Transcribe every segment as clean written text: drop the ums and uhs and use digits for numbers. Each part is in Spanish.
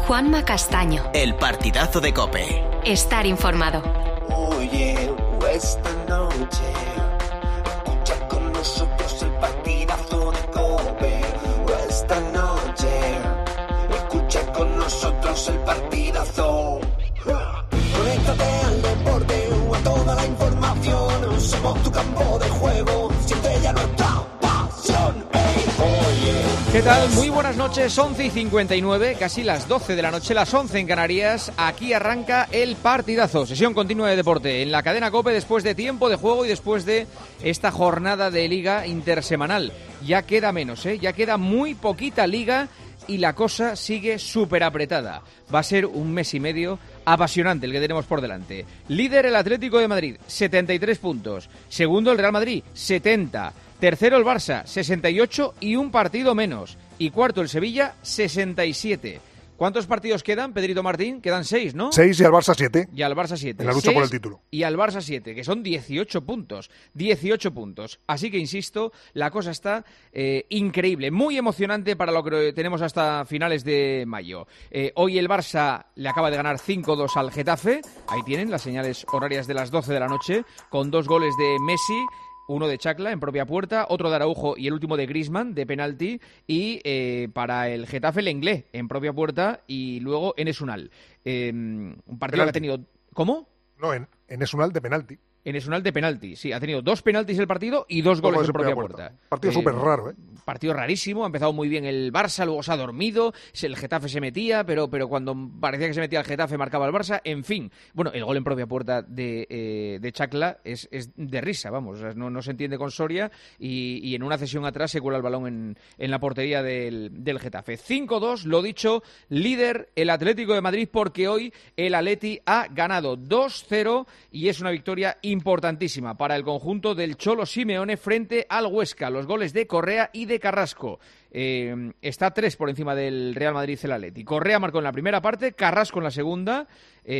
Juanma Castaño. El partidazo de COPE. Estar informado. Oye, esta noche escucha con nosotros el partidazo de COPE. Esta noche escucha con nosotros el partidazo. Conéctate al deporte o a toda la información. Somos tu campo de juego. Siente ya nuestra pasión. ¿Qué tal? Muy buenas noches, 11:59, casi las 12 de la noche, las 11 en Canarias. Aquí arranca el partidazo, sesión continua de deporte en la cadena COPE después de tiempo de juego y después de esta jornada de liga intersemanal. Ya queda menos, ya queda muy poquita liga y la cosa sigue súper apretada. Va a ser un mes y medio apasionante el que tenemos por delante. Líder el Atlético de Madrid, 73 puntos. Segundo el Real Madrid, 70. Tercero el Barça, 68 y un partido menos. Y cuarto el Sevilla, 67. ¿Cuántos partidos quedan, Pedrito Martín? Quedan 6, ¿no? 6 y al Barça 7. Y al Barça 7. En la lucha por el título. Y al Barça 7, que son 18 puntos. 18 puntos. Así que, insisto, la cosa está increíble. Muy emocionante para lo que tenemos hasta finales de mayo. Hoy el Barça le acaba de ganar 5-2 al Getafe. Ahí tienen las señales horarias de las 12 de la noche, con 2 goles de Messi. Uno de Chacla en propia puerta, otro de Araujo y el último de Griezmann de penalti. Y para el Getafe, Lenglet en propia puerta y luego Enes Unal. Un partido que ha tenido... ¿Cómo? No, en Enes Unal de penalti. Enes Unal de penalti, sí. Ha tenido 2 penaltis el partido y 2 goles en propia puerta. Partido súper raro, ¿eh? Partido rarísimo. Ha empezado muy bien el Barça, luego se ha dormido. El Getafe se metía, pero cuando parecía que se metía el Getafe marcaba el Barça. En fin, bueno, el gol en propia puerta de Chacla es de risa, vamos. O sea, no se entiende con Soria y en una cesión atrás se cuela el balón en la portería del Getafe. 5-2, lo dicho, líder el Atlético de Madrid porque hoy el Atleti ha ganado 2-0 y es una victoria importantísima para el conjunto del Cholo Simeone frente al Huesca. Los goles de Correa y de Carrasco. Está 3 por encima del Real Madrid el Atleti. Correa marcó en la primera parte, Carrasco en la segunda.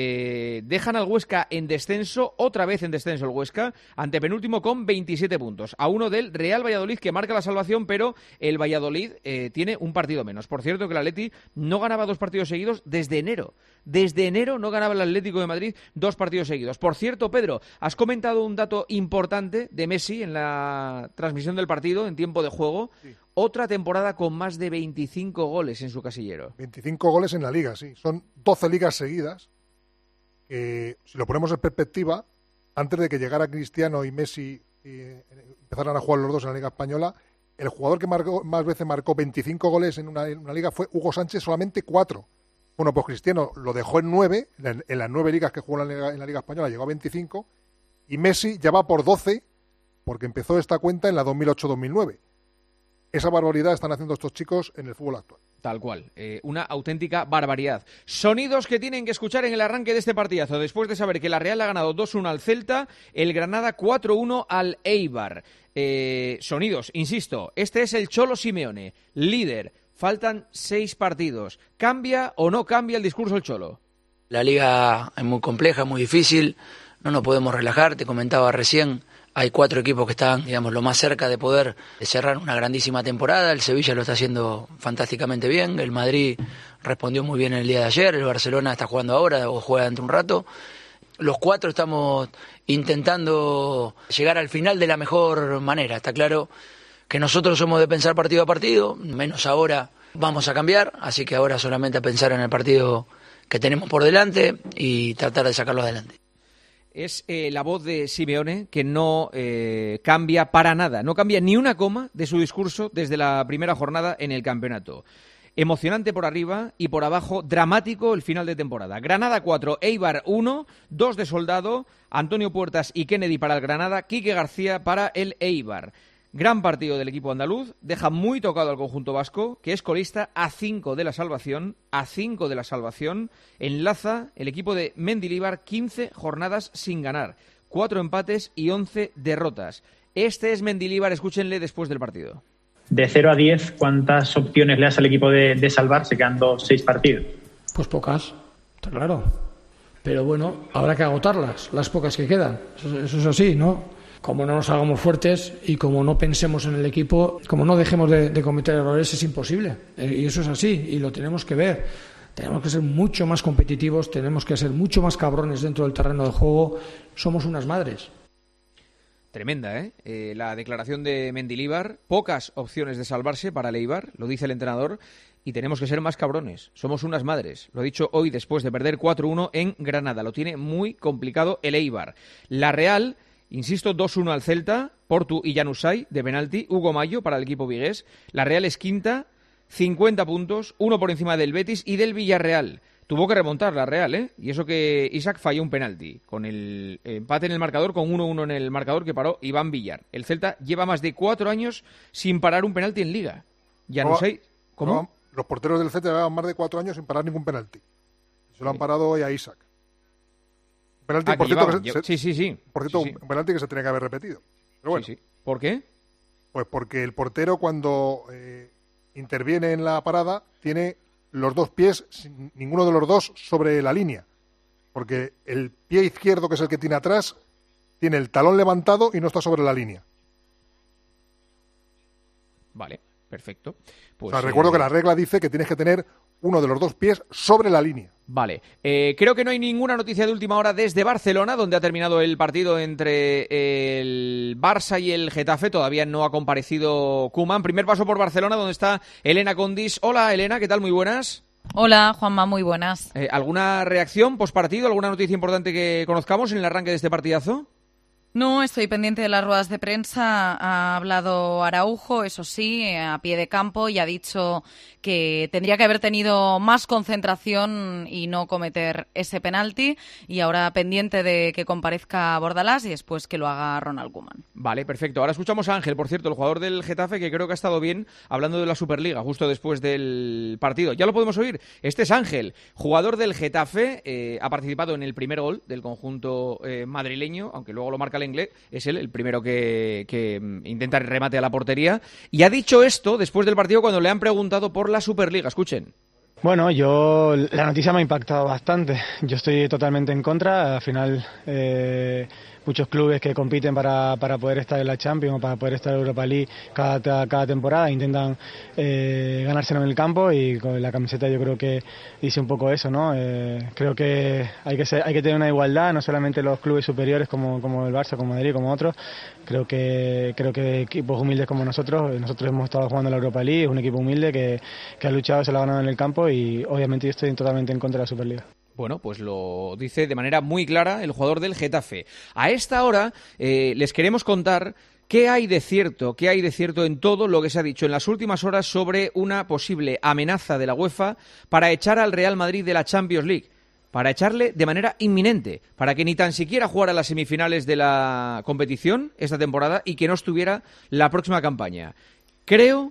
Dejan al Huesca en descenso, otra vez en descenso el Huesca, antepenúltimo con 27 puntos. A uno del Real Valladolid que marca la salvación, pero el Valladolid tiene un partido menos. Por cierto que el Atleti no ganaba 2 partidos seguidos desde enero. Desde enero no ganaba el Atlético de Madrid 2 partidos seguidos. Por cierto, Pedro, has comentado un dato importante de Messi en la transmisión del partido, en tiempo de juego. Sí. Otra temporada con más de 25 goles en su casillero. 25 goles en la Liga, sí. Son 12 ligas seguidas. Si lo ponemos en perspectiva, antes de que llegara Cristiano y Messi empezaran a jugar los dos en la Liga Española, el jugador que más veces marcó 25 goles en una liga fue Hugo Sánchez, solamente 4. Bueno, pues Cristiano lo dejó en 9, en las 9 ligas que jugó en la Liga Española llegó a 25, y Messi ya va por 12, porque empezó esta cuenta en la 2008-2009. Esa barbaridad están haciendo estos chicos en el fútbol actual. Tal cual, una auténtica barbaridad. Sonidos que tienen que escuchar en el arranque de este partidazo, después de saber que la Real ha ganado 2-1 al Celta, el Granada 4-1 al Eibar. Sonidos, insisto, este es el Cholo Simeone, líder, faltan 6 partidos. ¿Cambia o no cambia el discurso del Cholo? La liga es muy compleja, muy difícil, no nos podemos relajar, te comentaba recién. Hay 4 equipos que están, digamos, lo más cerca de poder cerrar una grandísima temporada. El Sevilla lo está haciendo fantásticamente bien. El Madrid respondió muy bien el día de ayer. El Barcelona está jugando ahora o juega dentro de un rato. Los 4 estamos intentando llegar al final de la mejor manera. Está claro que nosotros somos de pensar partido a partido, menos ahora vamos a cambiar. Así que ahora solamente a pensar en el partido que tenemos por delante y tratar de sacarlo adelante. Es la voz de Simeone que no cambia para nada, no cambia ni una coma de su discurso desde la primera jornada en el campeonato. Emocionante por arriba y por abajo, dramático el final de temporada. Granada 4, Eibar 1, 2 de Soldado, Antonio Puertas y Kennedy para el Granada, Quique García para el Eibar. Gran partido del equipo andaluz, deja muy tocado al conjunto vasco, que es colista a 5 de la salvación, enlaza el equipo de Mendilibar 15 jornadas sin ganar, 4 empates y 11 derrotas. Este es Mendilibar, escúchenle después del partido. De 0 a 10, ¿cuántas opciones le das al equipo de salvarse quedando 6 partidos? Pues pocas, está claro. Pero bueno, habrá que agotarlas, las pocas que quedan. Eso es así, ¿no? Como no nos hagamos fuertes y como no pensemos en el equipo, como no dejemos de cometer errores, es imposible. Y eso es así, y lo tenemos que ver. Tenemos que ser mucho más competitivos, tenemos que ser mucho más cabrones dentro del terreno de juego. Somos unas madres. Tremenda, ¿eh? La declaración de Mendilibar. Pocas opciones de salvarse para el Eibar, lo dice el entrenador, y tenemos que ser más cabrones. Somos unas madres. Lo ha dicho hoy después de perder 4-1 en Granada. Lo tiene muy complicado el Eibar. La Real, insisto, 2-1 al Celta. Portu y Januzaj de penalti. Hugo Mayo para el equipo vigués. La Real es quinta. 50 puntos, uno por encima del Betis y del Villarreal. Tuvo que remontar la Real, ¿eh? Y eso que Isaac falló un penalti, con el empate en el marcador, con 1-1 en el marcador que paró Iván Villar. El Celta lleva más de 4 años sin parar un penalti en Liga. Ya no sé... ¿Cómo? No, los porteros del Celta llevaban más de 4 años sin parar ningún penalti. Se lo han parado hoy a Isaac. Un penalti, por cierto, sí. Por cierto, un penalti que se tenía que haber repetido. Pero bueno. Sí. ¿Por qué? Pues porque el portero, cuando interviene en la parada, tiene los dos pies, ninguno de los dos sobre la línea, porque el pie izquierdo, que es el que tiene atrás, tiene el talón levantado y no está sobre la línea. Vale, perfecto. Pues, recuerdo que la regla dice que tienes que tener uno de los dos pies sobre la línea. Vale. Creo que no hay ninguna noticia de última hora desde Barcelona, donde ha terminado el partido entre el Barça y el Getafe. Todavía no ha comparecido Koeman. Primer paso por Barcelona, donde está Elena Condis. Hola, Elena, ¿qué tal? Muy buenas. Hola, Juanma, muy buenas. ¿Alguna reacción postpartido? ¿Alguna noticia importante que conozcamos en el arranque de este partidazo? No, estoy pendiente de las ruedas de prensa. Ha hablado Araujo, eso sí, a pie de campo, y ha dicho que tendría que haber tenido más concentración y no cometer ese penalti. Y ahora pendiente de que comparezca Bordalás y después que lo haga Ronald Koeman. Vale, perfecto. Ahora escuchamos a Ángel, por cierto, el jugador del Getafe, que creo que ha estado bien hablando de la Superliga justo después del partido. ¿Ya lo podemos oír? Este es Ángel, jugador del Getafe. Ha participado en el primer gol del conjunto madrileño, aunque luego lo marca el inglés. Es él el primero que intenta el remate a la portería, y ha dicho esto después del partido cuando le han preguntado por la Superliga. Escuchen. Bueno, la noticia me ha impactado bastante. Yo estoy totalmente en contra. Al final, muchos clubes que compiten para poder estar en la Champions o para poder estar en Europa League cada temporada intentan ganárselo en el campo, y con la camiseta yo creo que dice un poco eso, ¿no? Creo que hay que tener una igualdad, no solamente los clubes superiores como el Barça, como Madrid, como otros. Creo que equipos humildes como nosotros hemos estado jugando en la Europa League, es un equipo humilde que ha luchado, se lo ha ganado en el campo, y obviamente yo estoy totalmente en contra de la Superliga. Bueno, pues lo dice de manera muy clara el jugador del Getafe. A esta hora les queremos contar qué hay de cierto en todo lo que se ha dicho en las últimas horas sobre una posible amenaza de la UEFA para echar al Real Madrid de la Champions League. Para echarle de manera inminente, para que ni tan siquiera jugara las semifinales de la competición esta temporada y que no estuviera la próxima campaña. Creo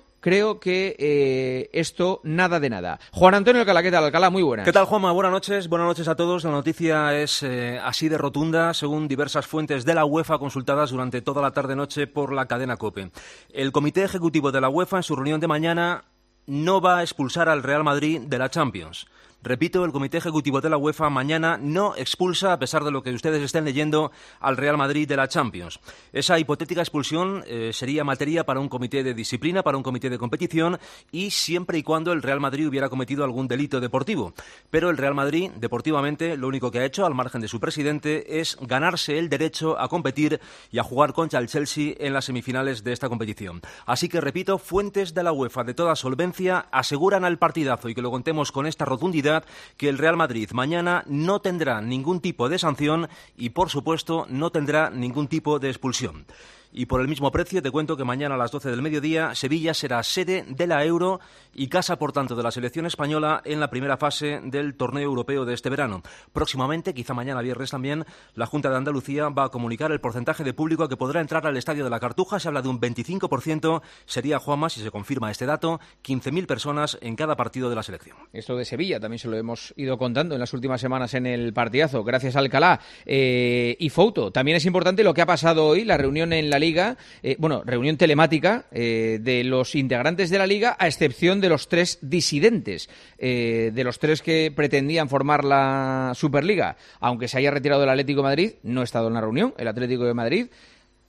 que esto nada de nada. Juan Antonio Alcalá, ¿qué tal, Alcalá? Muy buenas. ¿Qué tal, Juanma? Buenas noches a todos. La noticia es así de rotunda, según diversas fuentes de la UEFA consultadas durante toda la tarde-noche por la cadena COPE. El Comité Ejecutivo de la UEFA, en su reunión de mañana, no va a expulsar al Real Madrid de la Champions. Repito, el Comité Ejecutivo de la UEFA mañana no expulsa, a pesar de lo que ustedes estén leyendo, al Real Madrid de la Champions. Esa hipotética expulsión sería materia para un comité de disciplina, para un comité de competición, y siempre y cuando el Real Madrid hubiera cometido algún delito deportivo. Pero el Real Madrid, deportivamente, lo único que ha hecho, al margen de su presidente, es ganarse el derecho a competir y a jugar contra el Chelsea en las semifinales de esta competición. Así que, repito, fuentes de la UEFA de toda solvencia aseguran al partidazo, y que lo contemos con esta rotundidad, que el Real Madrid mañana no tendrá ningún tipo de sanción y, por supuesto, no tendrá ningún tipo de expulsión. Y por el mismo precio te cuento que mañana a las 12 del mediodía Sevilla será sede de la Euro y casa, por tanto, de la selección española en la primera fase del torneo europeo de este verano. Próximamente, quizá mañana viernes también, la Junta de Andalucía va a comunicar el porcentaje de público que podrá entrar al Estadio de la Cartuja. Se habla de un 25%, sería, Juanma, si se confirma este dato, 15.000 personas en cada partido de la selección. Esto de Sevilla también se lo hemos ido contando en las últimas semanas en el partidazo, gracias a Alcalá. Y Fouto, también es importante lo que ha pasado hoy, la reunión en la Liga, reunión telemática de los integrantes de la Liga, a excepción de los 3 disidentes, de los 3 que pretendían formar la Superliga. Aunque se haya retirado el Atlético de Madrid, no ha estado en la reunión el Atlético de Madrid.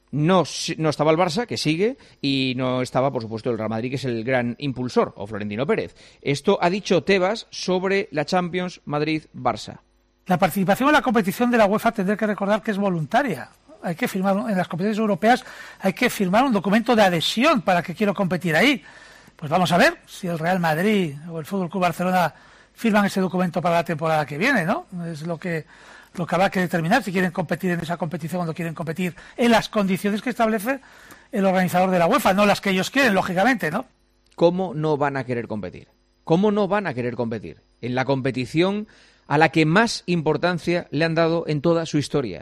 No estaba el Barça, que sigue, y no estaba, por supuesto, el Real Madrid, que es el gran impulsor, o Florentino Pérez. Esto ha dicho Tebas sobre la Champions Madrid-Barça. La participación en la competición de la UEFA tendré que recordar que es voluntaria. Hay que firmar, en las competiciones europeas, hay que firmar un documento de adhesión para que quiero competir ahí. Pues vamos a ver si el Real Madrid o el Fútbol Club Barcelona firman ese documento para la temporada que viene, ¿no? Es lo que habrá que determinar si quieren competir en esa competición o no quieren competir en las condiciones que establece el organizador de la UEFA, no las que ellos quieren, lógicamente, ¿no? ¿Cómo no van a querer competir? ¿Cómo no van a querer competir en la competición a la que más importancia le han dado en toda su historia?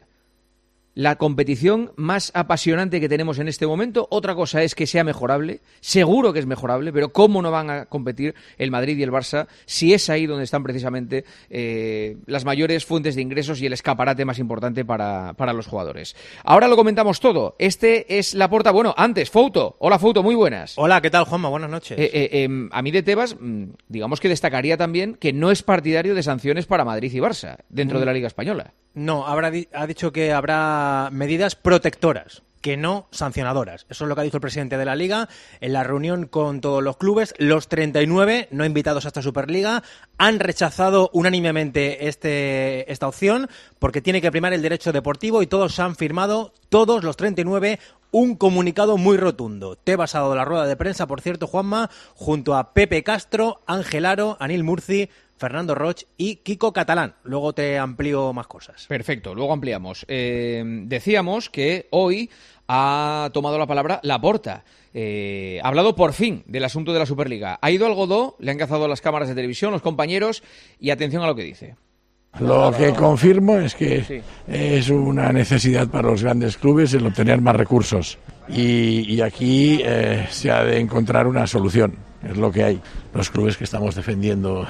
La competición más apasionante que tenemos en este momento. Otra cosa es que sea mejorable, seguro que es mejorable, pero ¿cómo no van a competir el Madrid y el Barça si es ahí donde están precisamente las mayores fuentes de ingresos y el escaparate más importante para los jugadores? Ahora lo comentamos todo. Este es Laporta. Bueno, antes, Fouto. Hola, Fouto, muy buenas. Hola, ¿qué tal, Juanma? Buenas noches. A mí de Tebas, digamos que destacaría también que no es partidario de sanciones para Madrid y Barça dentro de la Liga Española. No, ha dicho que habrá medidas protectoras, que no sancionadoras. Eso es lo que ha dicho el presidente de la Liga en la reunión con todos los clubes. Los 39 no invitados a esta Superliga han rechazado unánimemente esta opción porque tiene que primar el derecho deportivo y todos han firmado, todos los 39, un comunicado muy rotundo. Tebas ha dado la rueda de prensa, por cierto, Juanma, junto a Pepe Castro, Ángel Aro, Anil Murci, Fernando Roch y Kiko Catalán. Luego te amplío más cosas. Perfecto, luego ampliamos. Decíamos que hoy ha tomado la palabra Laporta. Ha hablado por fin del asunto de la Superliga. Ha ido al Godó, le han cazado las cámaras de televisión, los compañeros, y atención a lo que dice. Lo que confirmo es que es una necesidad para los grandes clubes el obtener más recursos. Y aquí se ha de encontrar una solución. Es lo que hay. Los clubes que estamos defendiendo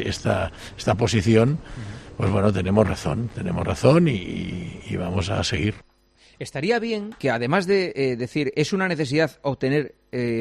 esta posición, pues bueno, tenemos razón y vamos a seguir. Estaría bien que, además de decir es una necesidad obtener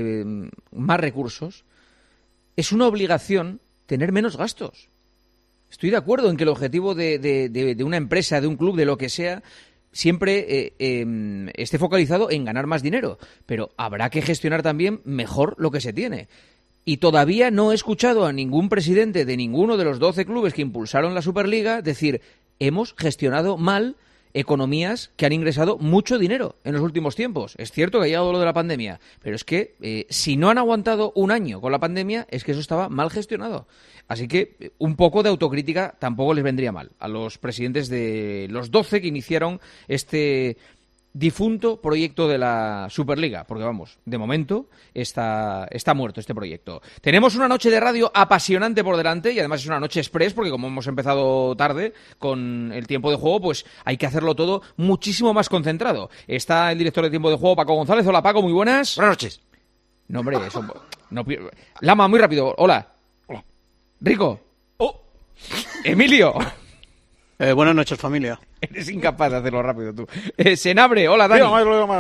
más recursos, es una obligación tener menos gastos. Estoy de acuerdo en que el objetivo de una empresa, de un club, de lo que sea, siempre esté focalizado en ganar más dinero, pero habrá que gestionar también mejor lo que se tiene. Y todavía no he escuchado a ningún presidente de ninguno de los 12 clubes que impulsaron la Superliga decir hemos gestionado mal economías que han ingresado mucho dinero en los últimos tiempos. Es cierto que ha llegado lo de la pandemia, pero es que si no han aguantado un año con la pandemia es que eso estaba mal gestionado. Así que un poco de autocrítica tampoco les vendría mal a los presidentes de los 12 que iniciaron este difunto proyecto de la Superliga, porque vamos, de momento está muerto este proyecto. Tenemos una noche de radio apasionante por delante y además es una noche express porque como hemos empezado tarde con el tiempo de juego, pues hay que hacerlo todo muchísimo más concentrado. Está el director de tiempo de juego, Paco González. Hola, Paco, muy buenas. Buenas noches. No, hombre, eso... No, Lama, muy rápido. Hola. Hola. Rico. Oh. Emilio. Buenas noches, familia. Eres incapaz de hacerlo rápido tú. Senabre, hola, Dani.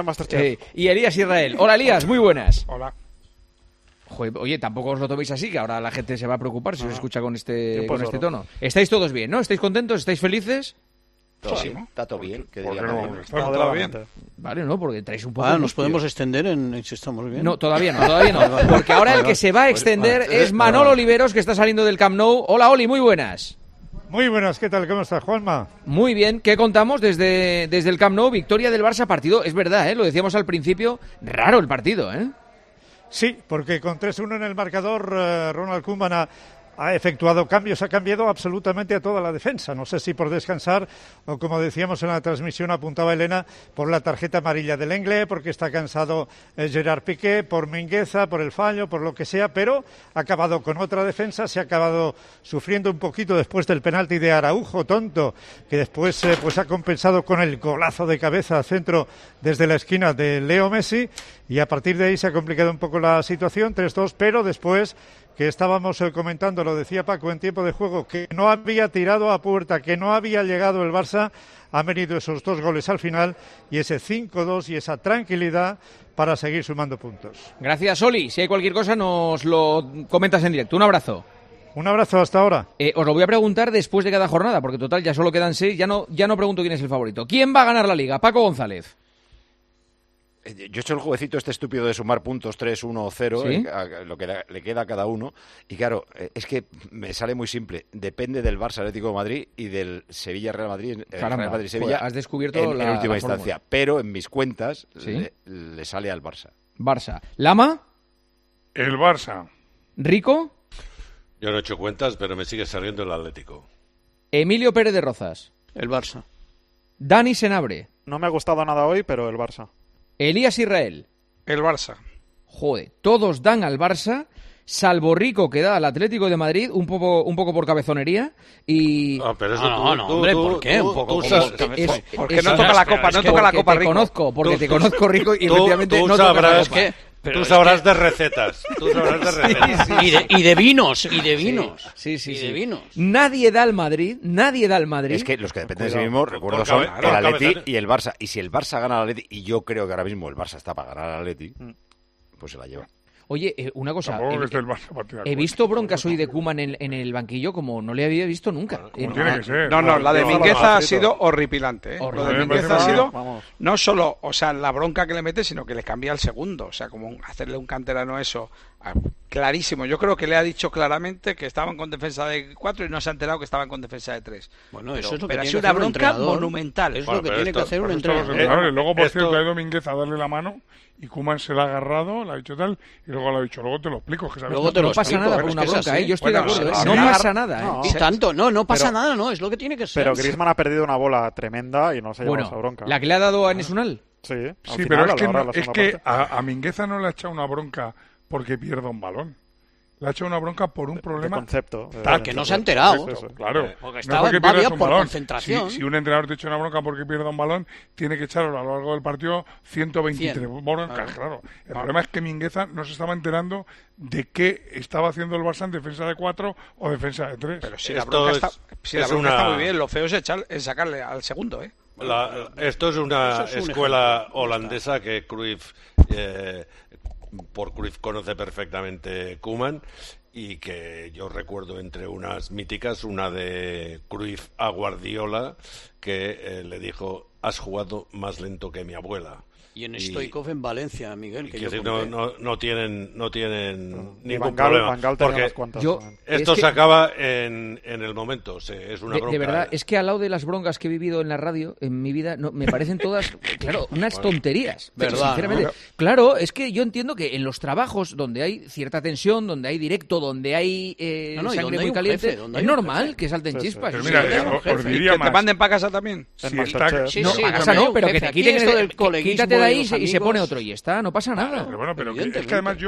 Y Elías Israel. Hola, Elías, muy buenas. Hola. Joder, oye, tampoco os lo toméis así, que ahora la gente se va a preocupar si os escucha con este tono. ¿Estáis todos bien, no? ¿Estáis contentos? ¿Estáis felices? Sí, está todo bien. Vale, no, porque traéis un poco... ¿Nos podemos extender en si estamos bien? No, todavía no. Porque ahora el que se va a extender es Manolo Oliveros, que está saliendo del Camp Nou. Hola, Oli, muy buenas. Muy buenas, ¿qué tal? ¿Cómo estás, Juanma? Muy bien, ¿qué contamos desde el Camp Nou? Victoria del Barça, partido, es verdad, lo decíamos al principio, raro el partido, ¿eh? Sí, porque con 3-1 en el marcador, Ronald Koeman ha efectuado cambios, ha cambiado absolutamente a toda la defensa. No sé si por descansar o, como decíamos en la transmisión, apuntaba Elena, por la tarjeta amarilla del Lenglet, porque está cansado Gerard Piqué, por Mingueza, por el fallo, por lo que sea, pero ha acabado con otra defensa, se ha acabado sufriendo un poquito después del penalti de Araujo, tonto, que después pues ha compensado con el golazo de cabeza al centro desde la esquina de Leo Messi, y a partir de ahí se ha complicado un poco la situación, 3-2, pero después, que estábamos comentando, lo decía Paco en tiempo de juego, que no había tirado a puerta, que no había llegado el Barça, han venido esos 2 goles al final y ese 5-2 y esa tranquilidad para seguir sumando puntos. Gracias, Oli. Si hay cualquier cosa nos lo comentas en directo. Un abrazo. Un abrazo, hasta ahora. Os lo voy a preguntar después de cada jornada, porque total ya solo quedan 6, ya no pregunto quién es el favorito. ¿Quién va a ganar la Liga? Paco González. Yo he hecho el jueguecito este estúpido de sumar puntos 3, 1 o 0, ¿Sí? Lo que le queda a cada uno. Y claro, es que me sale muy simple. Depende del Barça Atlético de Madrid y del Sevilla Real Madrid, Caramba, Real Madrid Sevilla. pues has descubierto en la última fórmula. instancia. Pero en mis cuentas ¿Sí? le sale al Barça. Barça. ¿Lama? El Barça. ¿Rico? Yo no he hecho cuentas, pero me sigue saliendo el Atlético. Emilio Pérez de Rozas. El Barça. Dani Senabre. No me ha gustado nada hoy, pero el Barça. Elías Israel. El Barça. Joder, todos dan al Barça, salvo Rico, que da al Atlético de Madrid, un poco por cabezonería, y... pero eso hombre, ¿por qué? Un poco porque no toca la copa, no toca la copa, Rico. Porque te conozco, Rico, y efectivamente no toca la copa. Tú sabrás de recetas. Tú sabrás de recetas. Y de vinos, y de vinos. Sí. De vinos. Nadie da al Madrid. Es que los que dependen de sí mismos, recuerdo, son el Atleti y el Barça. Y si el Barça gana al Atleti, y yo creo que ahora mismo el Barça está para ganar al Atleti, pues se la lleva. Oye, una cosa, he visto broncas hoy de Koeman en el banquillo como no le había visto nunca. Tiene que ser. No, la de Mingueza ha sido horripilante. Horrible. Lo de Mingueza ha sido no solo, o sea, la bronca que le mete, sino que le cambia el segundo. O sea, como hacerle un canterano eso. Clarísimo. Yo creo que le ha dicho claramente que estaban con defensa de 4 y no se ha enterado que estaban con defensa de 3. Bueno, eso es lo que ha tiene sido que una hacer un bronca entrenador. monumental. Es lo que tiene que hacer un entrenador. Luego, por cierto, ha ido Mingueza a darle la mano y Koeman se la ha agarrado, le ha dicho tal, y luego le ha dicho, luego te lo explico. Que sabes no pasa nada por una bronca, yo estoy de acuerdo. No pasa nada. Y tanto, no pasa nada, no, es lo que tiene que ser. Pero Griezmann ha perdido una bola tremenda y no se ha llevado esa bronca. ¿La que le ha dado a Enes Unal? Sí, pero es que a Mingueza no le ha echado una bronca porque pierda un balón. Le ha hecho una bronca por un problema de concepto. Que no se ha enterado. Claro. Porque estaba en babia por concentración. Si un entrenador te echa una bronca porque pierda un balón, tiene que echarlo a lo largo del partido 123 broncas. Claro. El problema es que Mingueza no se estaba enterando de qué estaba haciendo el Barça en defensa de 4 o defensa de 3. Pero si la bronca está muy bien, lo feo es sacarle al segundo, ¿eh? Esto es una escuela holandesa que Cruyff... por Cruyff conoce perfectamente Koeman y que yo recuerdo entre unas míticas, una de Cruyff a Guardiola, que le dijo: has jugado más lento que mi abuela. Y en Stoichkov en Valencia, Miguel. Que no tienen ningún problema. Porque esto se acaba en el momento. Es una bronca. De verdad, es que al lado de las broncas que he vivido en la radio, en mi vida, me parecen todas, claro, unas tonterías. ¿Verdad? Sinceramente. ¿No? Claro, es que yo entiendo que en los trabajos donde hay cierta tensión, donde hay directo, donde hay sangre muy caliente, es normal que salten chispas. Pero mira, os diría que te manden para casa también. No, pero que te quiten quítate de ahí y se pone otro y está, no pasa nada. Pero bueno, pero es que además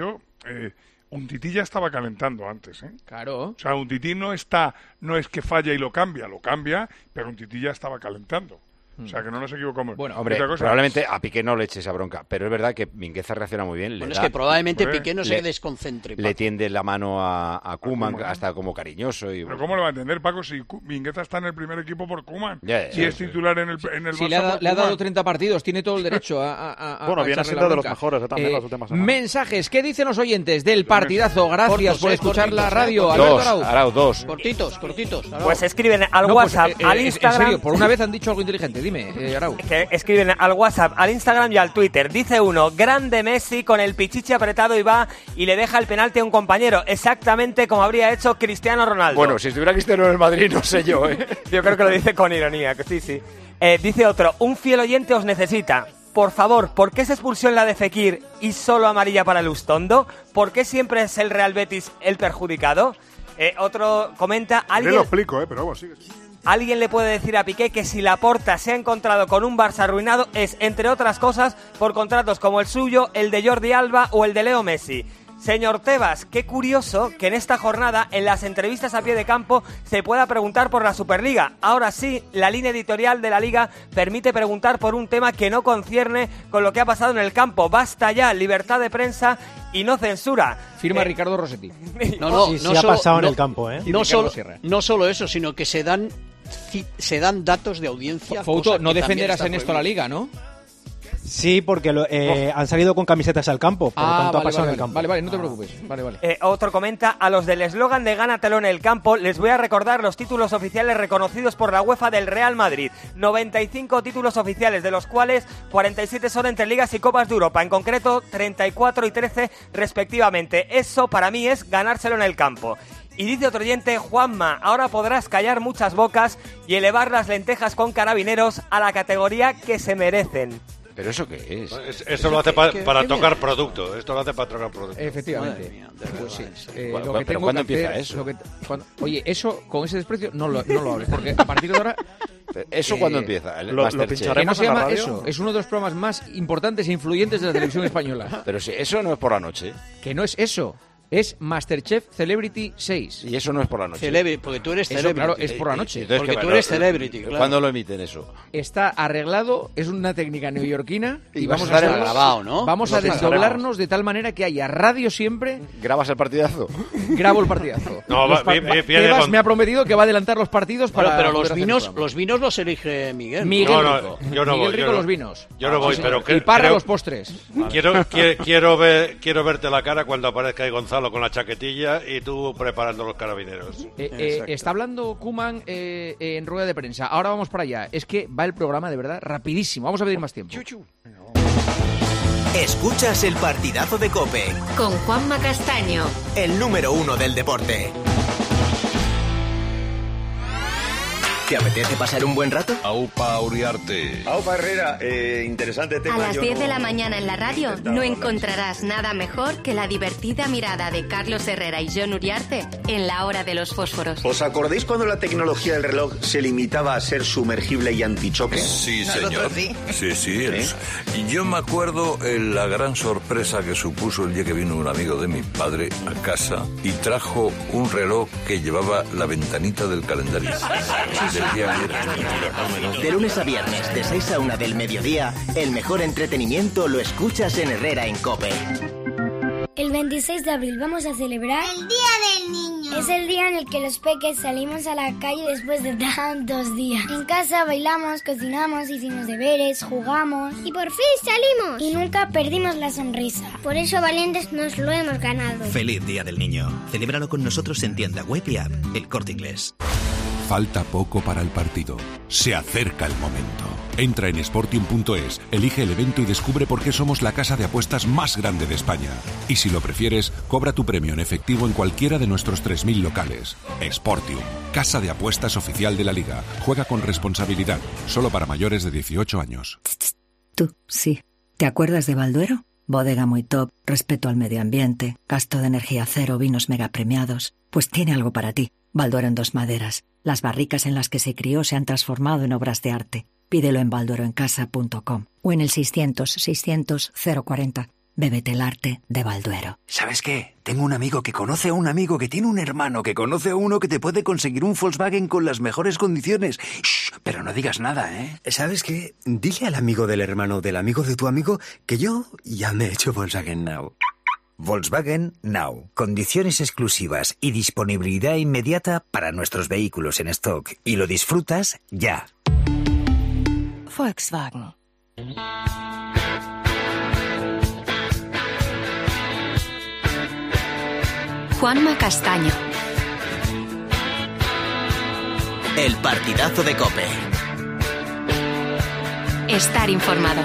Umtiti ya estaba calentando antes, ¿eh? Claro. O sea, Umtiti no es que falla y lo cambia, pero Umtiti ya estaba calentando. O sea, que no nos equivocamos. Bueno, hombre, probablemente a Piqué no le eche esa bronca, pero es verdad que Mingueza reacciona muy bien. Bueno, es que probablemente Piqué no se desconcentre. Paco. Le tiende la mano a Koeman, hasta como cariñoso. Pero ¿cómo lo va a entender, Paco, si Mingueza está en el primer equipo por Koeman? Si es titular en el Barça le ha dado 30 partidos, tiene todo el derecho a bueno, viene siendo de los mejores también las últimas semanas. Mensajes, ¿qué dicen los oyentes del partidazo? Gracias por escuchar la radio. Dos. Cortitos. Pues escriben al WhatsApp, al Instagram... En serio, por una vez han dicho algo inteligente, dime, Arau. Que escriben al WhatsApp, al Instagram y al Twitter. Dice uno: grande Messi con el pichichi apretado y va y le deja el penalti a un compañero, exactamente como habría hecho Cristiano Ronaldo. Bueno, si estuviera Cristiano en el Madrid, no sé yo, ¿eh? Yo creo que lo dice con ironía, que sí. Dice otro: un fiel oyente os necesita. Por favor, ¿por qué se expulsó en la de Fekir y solo amarilla para el Ustondo? ¿Por qué siempre es el Real Betis el perjudicado? Otro comenta... Yo lo explico, pero vamos, sigue. Alguien le puede decir a Piqué que si Laporta se ha encontrado con un Barça arruinado es, entre otras cosas, por contratos como el suyo, el de Jordi Alba o el de Leo Messi. Señor Tebas, qué curioso que en esta jornada, en las entrevistas a pie de campo, se pueda preguntar por la Superliga. Ahora sí, la línea editorial de la Liga permite preguntar por un tema que no concierne con lo que ha pasado en el campo. Basta ya, libertad de prensa y no censura. Firma Ricardo Rossetti. No ha pasado en el campo, ¿eh? No solo eso, sino que se dan datos de audiencia. Fouto, no defenderás en esto la Liga, ¿no? Sí, porque han salido con camisetas al campo, por lo tanto ha pasado en el campo. Vale, no te preocupes. Vale. Otro comenta, a los del eslogan de Gánatelo en el campo, les voy a recordar los títulos oficiales reconocidos por la UEFA del Real Madrid. 95 títulos oficiales, de los cuales 47 son entre ligas y copas de Europa, en concreto 34 y 13 respectivamente. Eso para mí es ganárselo en el campo. Y dice otro oyente, Juanma, ahora podrás callar muchas bocas y elevar las lentejas con Carabineros a la categoría que se merecen. ¿Pero eso qué es? Eso lo hace para tocar producto. Esto lo hace para tocar producto. Efectivamente. Mía, pues sí. ¿Pero cuándo empieza eso? Oye, eso, con ese desprecio, no lo hables, porque a partir de ahora... ¿Eso cuándo empieza? ¿Lo pincharemos se en la llama radio? eso? Es uno de los programas más importantes e influyentes de la televisión española. Pero si eso no es por la noche. Que no es eso. Es Masterchef Celebrity 6. Y eso no es por la noche. Celebrity, porque tú eres celebrity. Claro, es por la noche. Entonces, porque tú eres celebrity, claro. ¿Cuándo lo emiten eso? Está arreglado, es una técnica neoyorquina y vamos a a grabado, ¿no? Vamos a desdoblarnos de tal manera que haya radio siempre. ¿Grabas el partidazo? Grabo el partidazo. No, Tebas me ha prometido que va a adelantar los partidos para... Pero los vinos los elige Miguel. Miguel Rico. Yo no Miguel voy. Rico los vinos. Yo no voy, pero... Y Parra los postres. Quiero verte la cara cuando aparezca ahí Gonzalo con la chaquetilla y tú preparando los Carabineros. Está hablando Koeman en rueda de prensa. Ahora vamos para allá. Es que va el programa de verdad rapidísimo. Vamos a pedir más tiempo. Escuchas el partidazo de COPE con Juanma Castaño, el número 1 del deporte. ¿Te apetece pasar un buen rato? Aupa Uriarte. Aupa Herrera, interesante tema. A las 10 de la mañana en la radio no encontrarás nada mejor que la divertida mirada de Carlos Herrera y Jon Uriarte en la hora de los fósforos. ¿Os acordáis cuando la tecnología del reloj se limitaba a ser sumergible y antichoque? Sí, señor. Sí. Y yo me acuerdo la gran sorpresa que supuso el día que vino un amigo de mi padre a casa y trajo un reloj que llevaba la ventanita del calendario. De lunes a viernes, de 6 a 1 del mediodía, el mejor entretenimiento lo escuchas en Herrera en COPE. El 26 de abril vamos a celebrar el Día del Niño. Es el día en el que los peques salimos a la calle después de tantos días. En casa bailamos, cocinamos, hicimos deberes, jugamos y por fin salimos. Y nunca perdimos la sonrisa. Por eso valientes nos lo hemos ganado. Feliz Día del Niño. Celébralo con nosotros en tienda web y app, El Corte Inglés. Falta poco para el partido. Se acerca el momento. Entra en Sportium.es, elige el evento y descubre por qué somos la casa de apuestas más grande de España. Y si lo prefieres, cobra tu premio en efectivo en cualquiera de nuestros 3.000 locales. Sportium, casa de apuestas oficial de la Liga. Juega con responsabilidad, solo para mayores de 18 años. Tú, sí. ¿Te acuerdas de Balduero? Bodega muy top, respeto al medio ambiente, gasto de energía cero, vinos mega premiados. Pues tiene algo para ti. Balduero en Dos Maderas. Las barricas en las que se crió se han transformado en obras de arte. Pídelo en baldueroencasa.com o en el 600-600-040. Bébete el arte de Balduero. ¿Sabes qué? Tengo un amigo que conoce a un amigo que tiene un hermano que conoce a uno que te puede conseguir un Volkswagen con las mejores condiciones. Shh, pero no digas nada, ¿eh? ¿Sabes qué? Dile al amigo del hermano del amigo de tu amigo que yo ya me he hecho Volkswagen Now. Volkswagen Now. Condiciones exclusivas y disponibilidad inmediata para nuestros vehículos en stock. Y lo disfrutas ya. Volkswagen. Juanma Castaño. El partidazo de COPE. Estar informado.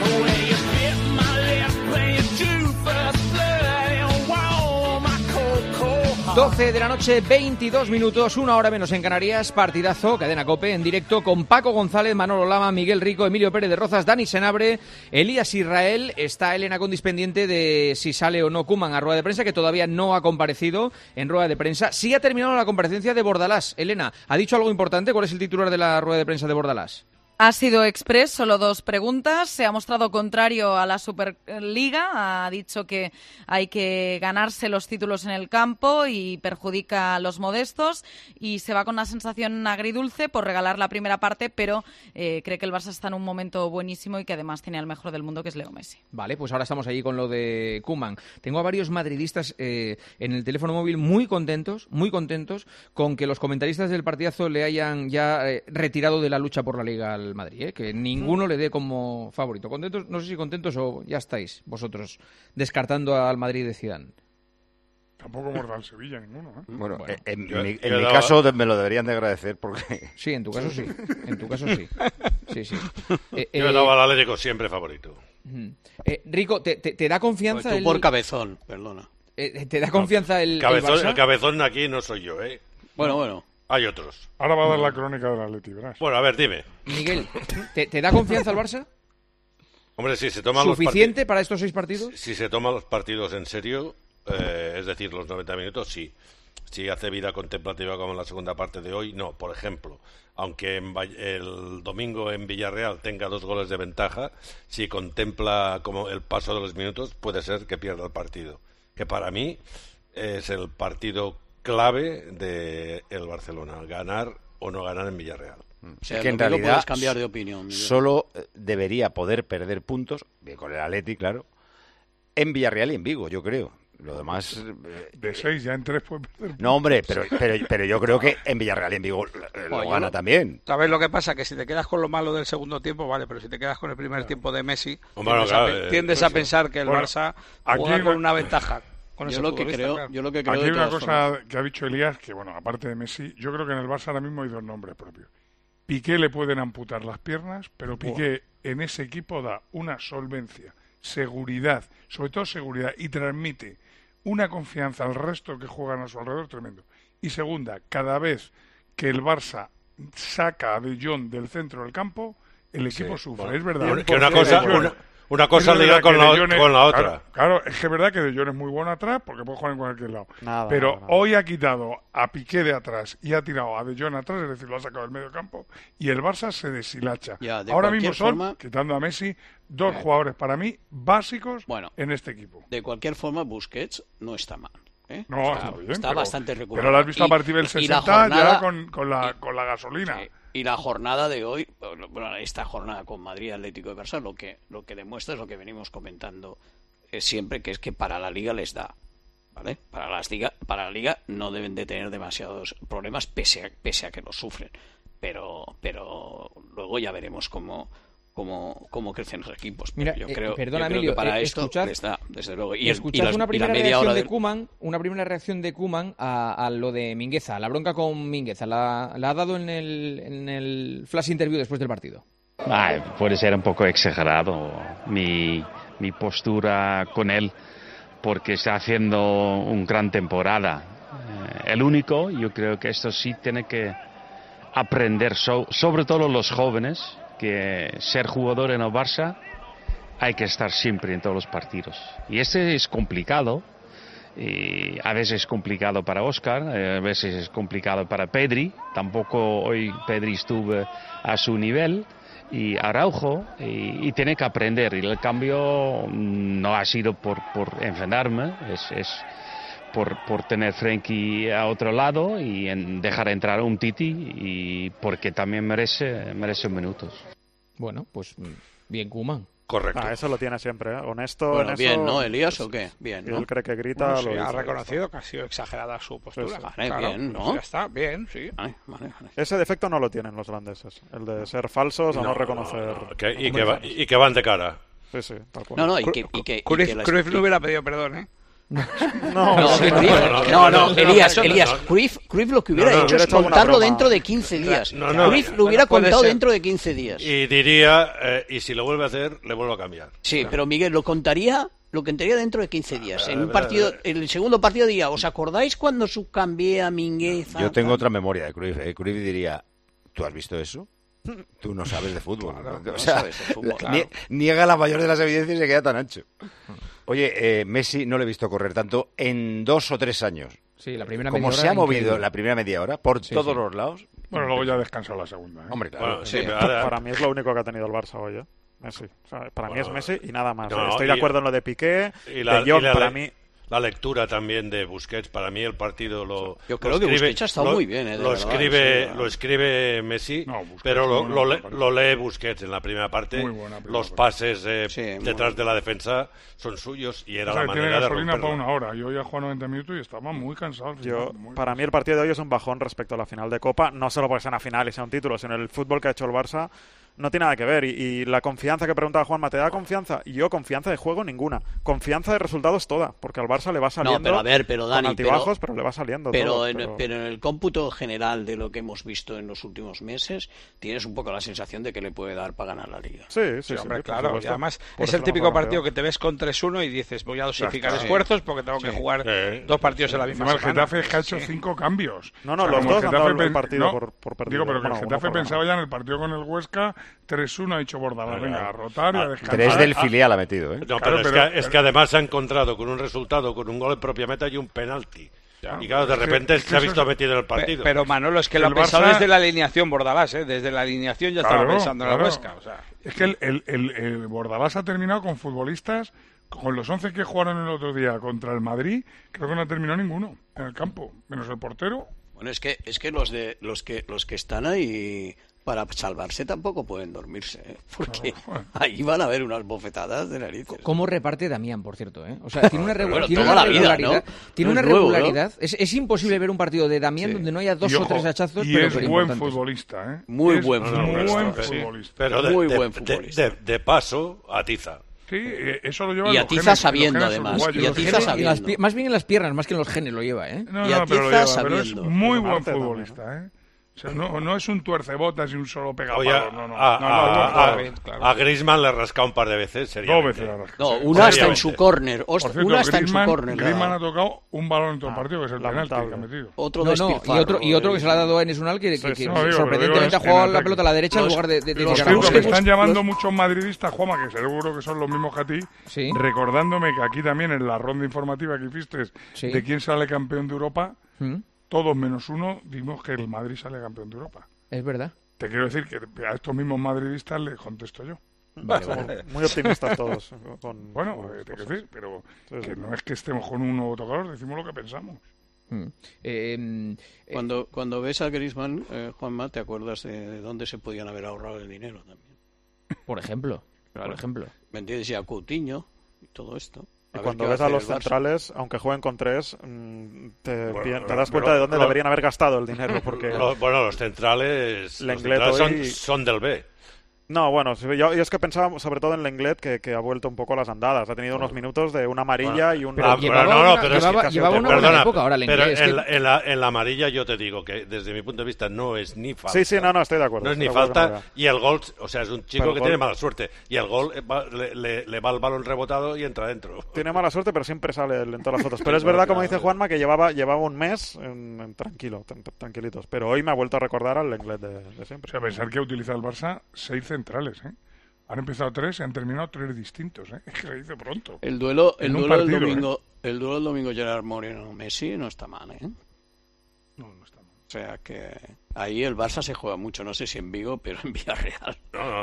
12 de la noche, 22 minutos, 1 hora menos en Canarias, partidazo, cadena COPE, en directo con Paco González, Manolo Lama, Miguel Rico, Emilio Pérez de Rozas, Dani Senabre, Elías Israel. Está Elena Condis pendiente de si sale o no Koeman a rueda de prensa, que todavía no ha comparecido en rueda de prensa. Sí ha terminado la comparecencia de Bordalás. Elena, ¿ha dicho algo importante? ¿Cuál es el titular de la rueda de prensa de Bordalás? Ha sido express, solo 2 preguntas. Se ha mostrado contrario a la Superliga. Ha dicho que hay que ganarse los títulos en el campo y perjudica a los modestos. Y se va con una sensación agridulce por regalar la primera parte, pero cree que el Barça está en un momento buenísimo y que además tiene al mejor del mundo, que es Leo Messi. Vale, pues ahora estamos allí con lo de Koeman. Tengo a varios madridistas en el teléfono móvil muy contentos con que los comentaristas del partidazo le hayan ya retirado de la lucha por la Liga al al Madrid, que ninguno le dé como favorito. ¿Contentos? No sé si contentos o ya estáis vosotros descartando al Madrid de Zidane. Tampoco hemos dado al Sevilla ninguno, ¿eh? Bueno, en mi caso me lo deberían de agradecer porque... Sí, en tu caso sí. En tu caso sí. Sí. Yo he dado al Atlético siempre favorito. Rico, ¿te da confianza pues tú por cabezón, perdona. ¿Te da confianza el cabezón? El el cabezón aquí no soy yo, ¿eh? Bueno. Hay otros. Ahora va a dar la crónica del Atleti, verás. Bueno, a ver, dime. Miguel, ¿te da confianza el Barça? Hombre, si se toman ¿Suficiente para estos 6 partidos? Si se toman los partidos en serio, es decir, los 90 minutos, sí. Si hace vida contemplativa como en la segunda parte de hoy, no. Por ejemplo, aunque el domingo en Villarreal tenga 2 goles de ventaja, si contempla como el paso de los minutos, puede ser que pierda el partido. Que para mí es el partido clave del Barcelona, ganar o no ganar en Villarreal. O sea, que en realidad puedes cambiar de opinión, Miguel. Solo debería poder perder puntos, bien con el Atleti, claro, en Villarreal y en Vigo, yo creo. Lo demás... de 6 ya en 3 puede perder puntos. No, hombre, pero yo creo que en Villarreal y en Vigo lo gana también. ¿Sabes lo que pasa? Que si te quedas con lo malo del segundo tiempo, vale, pero si te quedas con el primer tiempo de Messi, tiendes a pensar que el Barça juega con una ventaja. Yo lo que creo Aquí hay una cosa que ha dicho Elías, que bueno, aparte de Messi, yo creo que en el Barça ahora mismo hay 2 nombres propios. Piqué le pueden amputar las piernas, pero Piqué en ese equipo da una solvencia, seguridad, sobre todo seguridad, y transmite una confianza al resto que juegan a su alrededor tremendo. Y segunda, cada vez que el Barça saca a De Jong del centro del campo, el equipo sufre, bueno, es verdad. Que una cosa liga con la otra. Claro, es que es verdad que De Jong es muy bueno atrás porque puede jugar en cualquier lado. Pero hoy ha quitado a Piqué de atrás y ha tirado a De Jong atrás, es decir, lo ha sacado del medio campo, y el Barça se deshilacha. Ahora mismo son, quitando a Messi, 2 jugadores para mí básicos en este equipo. De cualquier forma, Busquets no está mal. No, está bastante recuperado. Pero lo has visto a partir del 60 ya con la gasolina. Sí. Y la jornada de hoy, bueno, esta jornada con Madrid, Atlético de Barça, lo que demuestra es lo que venimos comentando siempre, que es que para la Liga les da, ¿vale? Para la Liga no deben de tener demasiados problemas, pese a que los sufren. Pero luego ya veremos cómo crecen los equipos. Mira, yo creo Emilio, que para esto les da, desde luego. Una primera reacción de Koeman a lo de Mingueza, la bronca con Mingueza, la ha dado en el flash interview después del partido. Puede ser un poco exagerado mi postura con él, porque está haciendo una gran temporada. El único, yo creo que esto sí tiene que aprender, sobre todo los jóvenes, que ser jugador en el Barça hay que estar siempre en todos los partidos. Y este es complicado. Y a veces es complicado para Óscar, a veces es complicado para Pedri. Tampoco hoy Pedri estuvo a su nivel. Y Araujo, y tiene que aprender. Y el cambio no ha sido por enfadarme, es por tener Frenkie a otro lado y dejar entrar a un Titi, y porque también merece minutos. Bueno, pues bien, Koeman. Correcto. Eso lo tiene siempre, honesto. Bueno, en bien, eso, ¿no, Elías, o qué? Bien, ¿no? Él cree que grita. Bueno, sí, ha reconocido que ha sido exagerada su postura. Claro, bien, ¿no? Pues ya está, bien, sí. Vale. Ese defecto no lo tienen los holandeses, el de ser falsos, no reconocer. Y que van de cara. Sí, tal cual. No, Cruyff no hubiera pedido perdón, ¿eh? Elías, Cruyff lo que hubiera hecho es contarlo dentro de 15 días. Cruyff lo hubiera contado dentro de 15 días. Y diría, y si lo vuelve a hacer, le vuelvo a cambiar. Sí, pero Miguel, lo contaría dentro de 15 días. En un partido, en el segundo partido diría, ¿os acordáis cuando subcambié a Mingueza? Yo tengo otra memoria de Cruyff. Cruyff diría, ¿tú has visto eso? Tú no sabes de fútbol. Niega la mayor de las evidencias y se queda tan ancho. Oye, Messi no le he visto correr tanto en 2 o 3 años. Sí, la primera media hora. Como se ha movido la primera media hora por todos los lados. Bueno, luego ya descansó la segunda. Hombre, claro. Para mí es lo único que ha tenido el Barça hoy, Messi. O sea, para mí es Messi y nada más. Estoy de acuerdo en lo de Piqué. De Jong, para mí. La lectura también de Busquets, para mí el partido yo creo que Busquets ha estado muy bien, lo escribe Messi, pero lo lee Busquets en la primera parte. Los pases detrás de la defensa son suyos y era la manera de romperlo. Para una hora. Yo ya jugado 90 minutos y estaba muy cansado. Para mí el partido de hoy es un bajón respecto a la final de Copa, no solo porque sea una final y sea un título, sino el fútbol que ha hecho el Barça. no tiene nada que ver. Y la confianza que preguntaba Juanma, ¿te da confianza? Y yo, confianza de juego, ninguna. Confianza de resultados, toda. Porque al Barça le va saliendo. No, pero a ver, pero Dani, con altibajos, pero le va saliendo todo. Pero en el cómputo general de lo que hemos visto en los últimos meses, tienes un poco la sensación de que le puede dar para ganar la Liga. Sí, hombre, claro. Y además, es el típico partido que te ves con 3-1 y dices, voy a dosificar esfuerzos porque tengo que jugar 2 partidos en la misma semana. El Getafe es que ha hecho 5 cambios. No, los dos han dado el partido por perdido. Digo, pero que el Getafe pensaba ya en el partido con el Huesca, 3-1 ha dicho Bordalás, venga, a rotar y a descansar. 3 del filial ha metido, ¿eh? No, pero es que además se ha encontrado con un resultado, con un gol en propia meta y un penalti. Y claro, de repente se ha visto metido en el partido. Pero Manolo, es que lo ha pensado desde la alineación Bordalás, ¿eh? Desde la alineación ya estaba pensando en la Huesca. O sea. Es que el Bordalás ha terminado con futbolistas, con los 11 que jugaron el otro día contra el Madrid, creo que no ha terminado ninguno en el campo, menos el portero. Bueno, es que los que están ahí para salvarse tampoco pueden dormirse, ¿eh? Porque ahí van a haber unas bofetadas de narices. ¿Cómo reparte Damián, por cierto? ¿eh? O sea, tiene una regularidad. Tiene una regularidad. Es imposible ver un partido de Damián donde no haya 2 o 3 hachazos. Y es buen futbolista, ¿eh? Muy buen futbolista. Pero de paso, atiza. Sí, eso lo lleva y atiza sabiendo, además. Y atiza sabiendo. Más bien en las piernas, más que en los genes lo lleva, ¿eh? No, pero lo lleva, pero es muy buen futbolista, ¿eh? O sea, no es un tuercebotas y un solo pegapalo. A Griezmann le ha rascado un par de veces, seriamente. 2 veces le ha rascado. No, una está en su córner. Una está en su córner. Griezmann ha tocado un balón en todo el partido, que es el penalti que ha metido. Y otro que se le ha dado a Enes Unal, que sorprendentemente ha jugado la pelota a la derecha en lugar de los que están llamando muchos madridistas, Juanma, que seguro que son los mismos que a ti, recordándome que aquí también en la ronda informativa que hiciste de quién sale campeón de Europa, todos menos uno dimos que el Madrid sale campeón de Europa. Es verdad. Te quiero decir que a estos mismos madridistas les contesto yo. Vale. Muy optimistas todos. Bueno, te quiero decir, pero que no es que estemos con un nuevo tocador, decimos lo que pensamos. Cuando ves a Griezmann, Juanma, te acuerdas de dónde se podían haber ahorrado el dinero también. Por ejemplo. ¿Me entiendes? Y a Coutinho y todo esto. Y cuando ves a los centrales, aunque jueguen con 3, te das cuenta de dónde deberían haber gastado el dinero. Porque los centrales son del B. No, bueno, yo es que pensaba sobre todo en Lenglet, que ha vuelto un poco las andadas. Ha tenido unos minutos de una amarilla y un... Llevaba una buena época ahora Lenglet. Pero en la amarilla yo te digo que desde mi punto de vista no es ni falta. Sí, no, estoy de acuerdo. No es ni falta y el gol, o sea, es un chico que tiene mala suerte. Y el gol le va el balón rebotado y entra dentro. Tiene mala suerte, pero siempre sale en todas las fotos. Pero es verdad, como dice Juanma, que llevaba un mes tranquilitos. Pero hoy me ha vuelto a recordar al Lenglet de siempre. O sea, pensar que ha utilizado el Barça 6 centrales, ¿eh? Han empezado 3 y han terminado 3 distintos, ¿eh? Es que lo hice pronto. El duelo del domingo Gerard Moreno-Messi no está mal, ¿eh? No está mal. O sea que ahí el Barça se juega mucho, no sé si en Vigo, pero en Villarreal.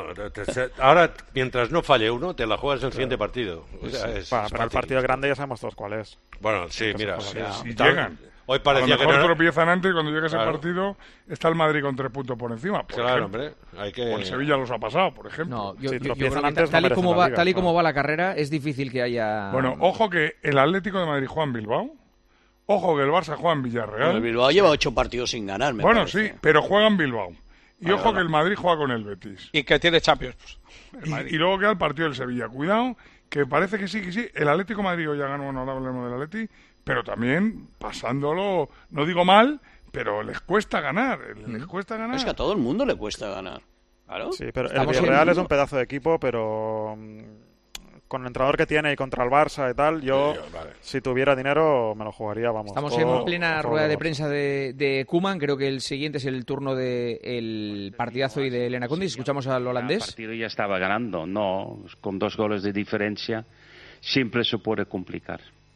Ahora, mientras no falle uno, te la juegas el siguiente partido. O sea, para el partido grande ya sabemos todos cuál es. Bueno, sí, mira. Si llegan. Hoy parecía que no tropiezan antes y cuando llega ese partido está el Madrid con 3 puntos por encima. Hombre. O el Sevilla los ha pasado, por ejemplo. No, yo creo que tal y como va la carrera, es difícil que haya... Bueno, ojo que el Atlético de Madrid juega en Bilbao. Ojo que el Barça juega en Villarreal. Bueno, el Bilbao lleva 8 partidos sin ganar, me parece. Sí, pero juega en Bilbao. Y ojo que el Madrid juega con el Betis. Y que tiene Champions. Y luego queda el partido del Sevilla. Cuidado, que parece que sí. El Atlético de Madrid hoy ya ganó, no hablemos del Atleti, pero también pasándolo, no digo mal, pero les cuesta ganar. Es que a todo el mundo le cuesta ganar. ¿Claro? Sí, pero el Villarreal es un pedazo de equipo, pero con el entrenador que tiene y contra el Barça y tal, si tuviera dinero me lo jugaría, vamos. Estamos en plena rueda de prensa de Koeman. Creo que el siguiente es el turno del partidazo y de Elena Condis. Escuchamos al holandés. El partido ya estaba ganando, con 2 goles de diferencia siempre se puede complicar.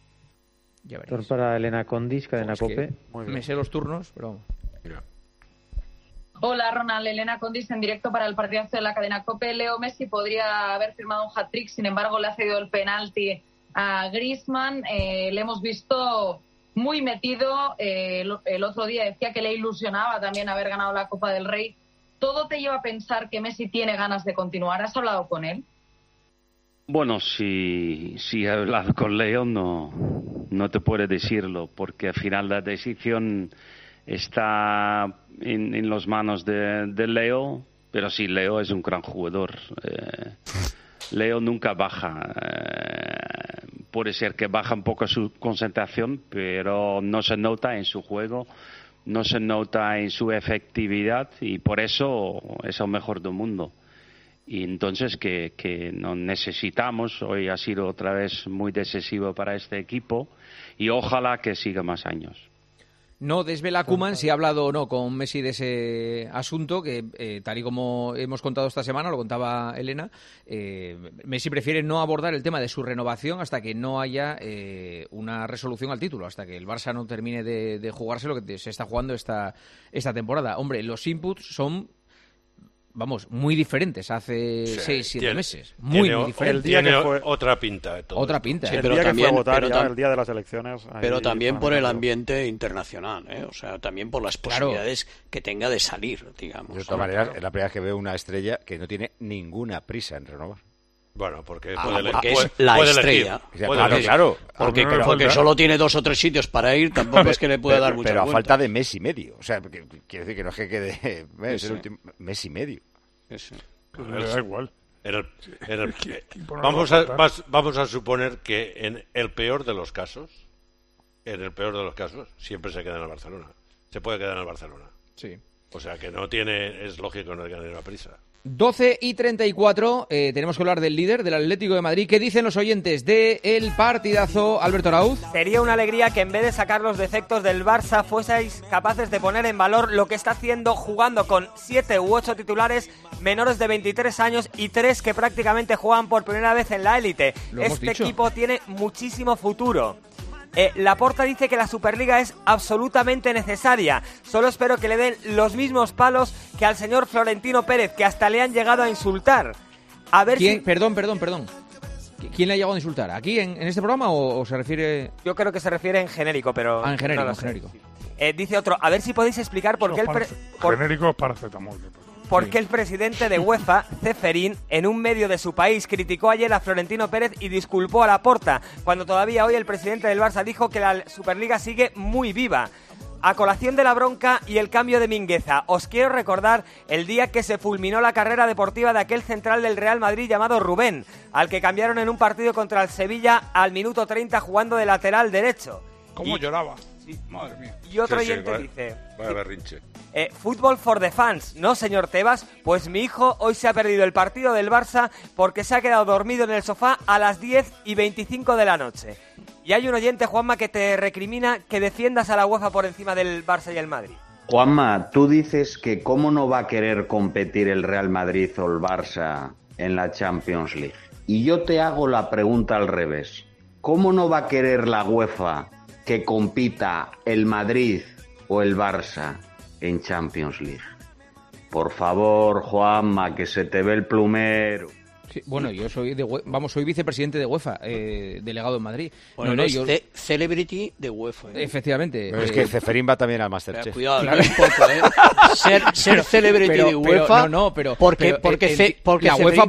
Turno para Elena Condis, Cadena Cope. Me sé los turnos, pero vamos. Hola Ronald, Elena Condis en directo para el partidazo de la Cadena Cope. Leo Messi podría haber firmado un hat-trick, sin embargo le ha cedido el penalti a Griezmann. Le hemos visto muy metido. El otro día decía que le ilusionaba también haber ganado la Copa del Rey. ¿Todo te lleva a pensar que Messi tiene ganas de continuar? ¿Has hablado con él? Bueno, si he hablado con Leo no te puedo decirlo, porque al final la decisión está en las manos de Leo, Pero sí, Leo es un gran jugador. Leo nunca baja. Puede ser que baja un poco su concentración, pero no se nota en su juego, no se nota en su efectividad, y por eso es el mejor del mundo. Y entonces que no necesitamos. Hoy ha sido otra vez muy decisivo para este equipo y ojalá que siga más años. No desvela Koeman si ha hablado o no con Messi de ese asunto, que tal y como hemos contado esta semana, lo contaba Elena, Messi prefiere no abordar el tema de su renovación hasta que no haya una resolución al título, hasta que el Barça no termine de jugarse lo que se está jugando esta temporada. Hombre, los inputs son... muy diferentes hace 6-7 meses. Muy diferentes. Tiene otra pinta. Otra pinta. Sí, el día que fue a votar ya, el día de las elecciones. Pero también por el ambiente internacional, o sea, también por las posibilidades que tenga de salir, digamos. De todas maneras, es la primera vez que veo una estrella que no tiene ninguna prisa en renovar. Bueno, porque es la estrella. Claro. Porque solo tiene 2 o 3 sitios para ir, tampoco es que le pueda dar mucha Pero a vuelta. falta de mes y medio. O sea, quiero decir que no es que quede el último mes y medio. Le da igual. Vamos a suponer que en el peor de los casos, siempre se queda en el Barcelona. Se puede quedar en el Barcelona. Sí. O sea que es lógico no tener la prisa. 12:34, tenemos que hablar del líder, del Atlético de Madrid. ¿Qué dicen los oyentes del partidazo, Alberto Arauz? Sería una alegría que en vez de sacar los defectos del Barça fueseis capaces de poner en valor lo que está haciendo jugando con 7 u 8 titulares menores de 23 años y 3 que prácticamente juegan por primera vez en la élite. Este equipo tiene muchísimo futuro. Laporta dice que la Superliga es absolutamente necesaria. Solo espero que le den los mismos palos que al señor Florentino Pérez, que hasta le han llegado a insultar. A ver si... Perdón. ¿Quién le ha llegado a insultar? ¿Aquí en este programa o se refiere...? Yo creo que se refiere en genérico, pero... en genérico. Dice otro, a ver si podéis explicar por qué el... Genérico es paracetamol. Porque el presidente de UEFA, Ceferín, en un medio de su país criticó ayer a Florentino Pérez y disculpó a Laporta, cuando todavía hoy el presidente del Barça dijo que la Superliga sigue muy viva. A colación de la bronca y el cambio de Mingueza, os quiero recordar el día que se fulminó la carrera deportiva de aquel central del Real Madrid llamado Rubén, al que cambiaron en un partido contra el Sevilla al minuto 30 jugando de lateral derecho. ¿Cómo lloraba? Sí. Madre mía. Y otro oyente dice... Vaya berrinche. Fútbol for the fans, ¿no, señor Tebas? Pues mi hijo hoy se ha perdido el partido del Barça porque se ha quedado dormido en el sofá a las 10:25 de la noche. Y hay un oyente, Juanma, que te recrimina que defiendas a la UEFA por encima del Barça y el Madrid. Juanma, tú dices que cómo no va a querer competir el Real Madrid o el Barça en la Champions League. Y yo te hago la pregunta al revés. ¿Cómo no va a querer la UEFA que compita el Madrid o el Barça en Champions League? Por favor, Juanma, que se te ve el plumero. Sí, bueno, yo soy soy vicepresidente de UEFA, delegado en Madrid. Bueno, yo... Celebrity de UEFA. Efectivamente. Pero es que Ceferín va también al Masterchef. Cuidado, claro. No importa, ser celebrity de UEFA. Porque la UEFA,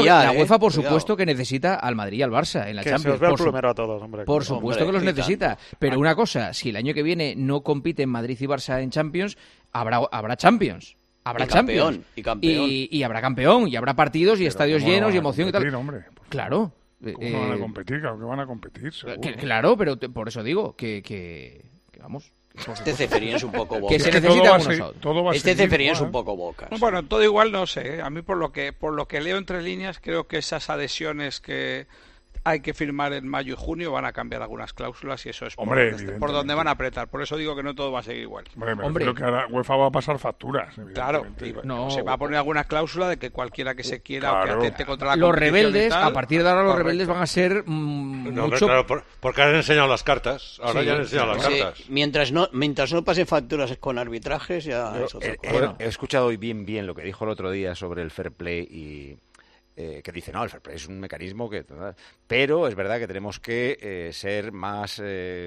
por supuesto, que necesita al Madrid y al Barça en la Champions. Se os ve el plumero a todos, hombre. Por supuesto que los necesita. Pero una cosa, si el año que viene no compiten Madrid y Barça en Champions, habrá Champions. Habrá Champions. Y campeón. Y habrá campeón, y habrá partidos y estadios llenos y emoción y tal. Hombre, claro. ¿Cómo van a competir? Claro que van a competir, seguro. Claro, pero por eso digo que vamos... Este Ceferín es un poco boca. Que se necesita Este Ceferín es un poco boca. Bueno, todo igual no sé. A mí por lo que leo entre líneas, creo que esas adhesiones que hay que firmar en mayo y junio van a cambiar algunas cláusulas y eso es por donde van a apretar. Por eso digo que no todo va a seguir igual. Creo que ahora UEFA va a pasar facturas. Claro, se va a poner alguna cláusula de que cualquiera que se quiera o que atente contra la los rebeldes, a partir de ahora los rebeldes van a ser mucho... Claro, porque han enseñado las cartas. Ahora ya han enseñado las cartas. Mientras no pasen facturas con arbitrajes, ya es otra cosa. He escuchado hoy bien lo que dijo el otro día sobre el fair play que dice, no, el fair play es un mecanismo que... Pero es verdad que tenemos que ser más,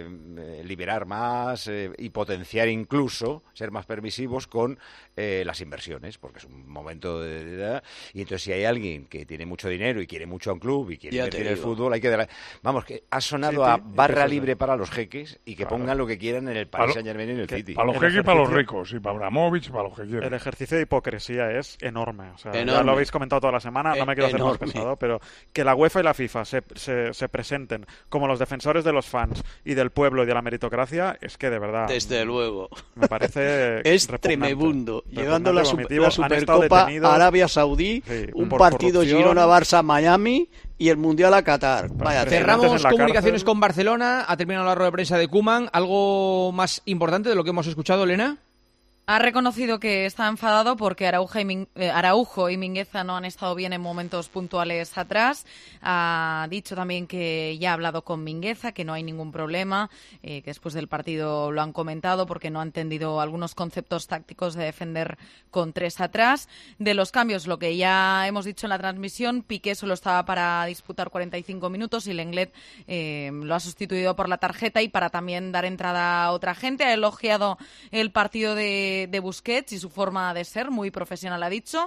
liberar más y potenciar incluso, ser más permisivos con las inversiones, porque es un momento de... Y entonces si hay alguien que tiene mucho dinero y quiere mucho a un club y quiere invertir en el fútbol, hay que... Vamos, que ha sonado a barra libre para los jeques y que pongan lo que quieran en el Paris Saint-Germain y en el City. Para los jeques y para los ricos, y para Abramovich, para los que quieran. El ejercicio de hipocresía es enorme. O sea, ya lo habéis comentado toda la semana, no me quiero hacer más pesado, pero que la UEFA y la FIFA se presenten como los defensores de los fans y del pueblo y de la meritocracia, es que de verdad... Desde luego. Me parece es tremebundo. Llegando la Supercopa a Arabia Saudí, un partido Girona-Barça-Miami y el Mundial a Qatar. Vaya, cerramos comunicaciones con Barcelona, ha terminado la rueda de prensa de Koeman. ¿Algo más importante de lo que hemos escuchado, Elena? Ha reconocido que está enfadado porque Araujo y Mingueza no han estado bien en momentos puntuales atrás. Ha dicho también que ya ha hablado con Mingueza, que no hay ningún problema, que después del partido lo han comentado porque no ha entendido algunos conceptos tácticos de defender con 3 atrás. De los cambios, lo que ya hemos dicho en la transmisión, Piqué solo estaba para disputar 45 minutos y Lenglet lo ha sustituido por la tarjeta y para también dar entrada a otra gente. Ha elogiado el partido de Busquets y su forma de ser, muy profesional ha dicho,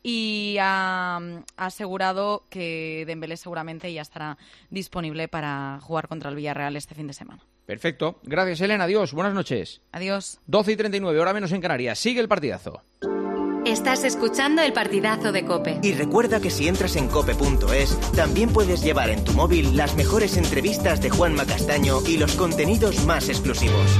y ha asegurado que Dembélé seguramente ya estará disponible para jugar contra el Villarreal este fin de semana. Perfecto. Gracias, Elena. Adiós. Buenas noches. Adiós. 12:39, hora menos en Canarias. Sigue el partidazo. Estás escuchando el partidazo de COPE. Y recuerda que si entras en cope.es, también puedes llevar en tu móvil las mejores entrevistas de Juanma Castaño y los contenidos más exclusivos.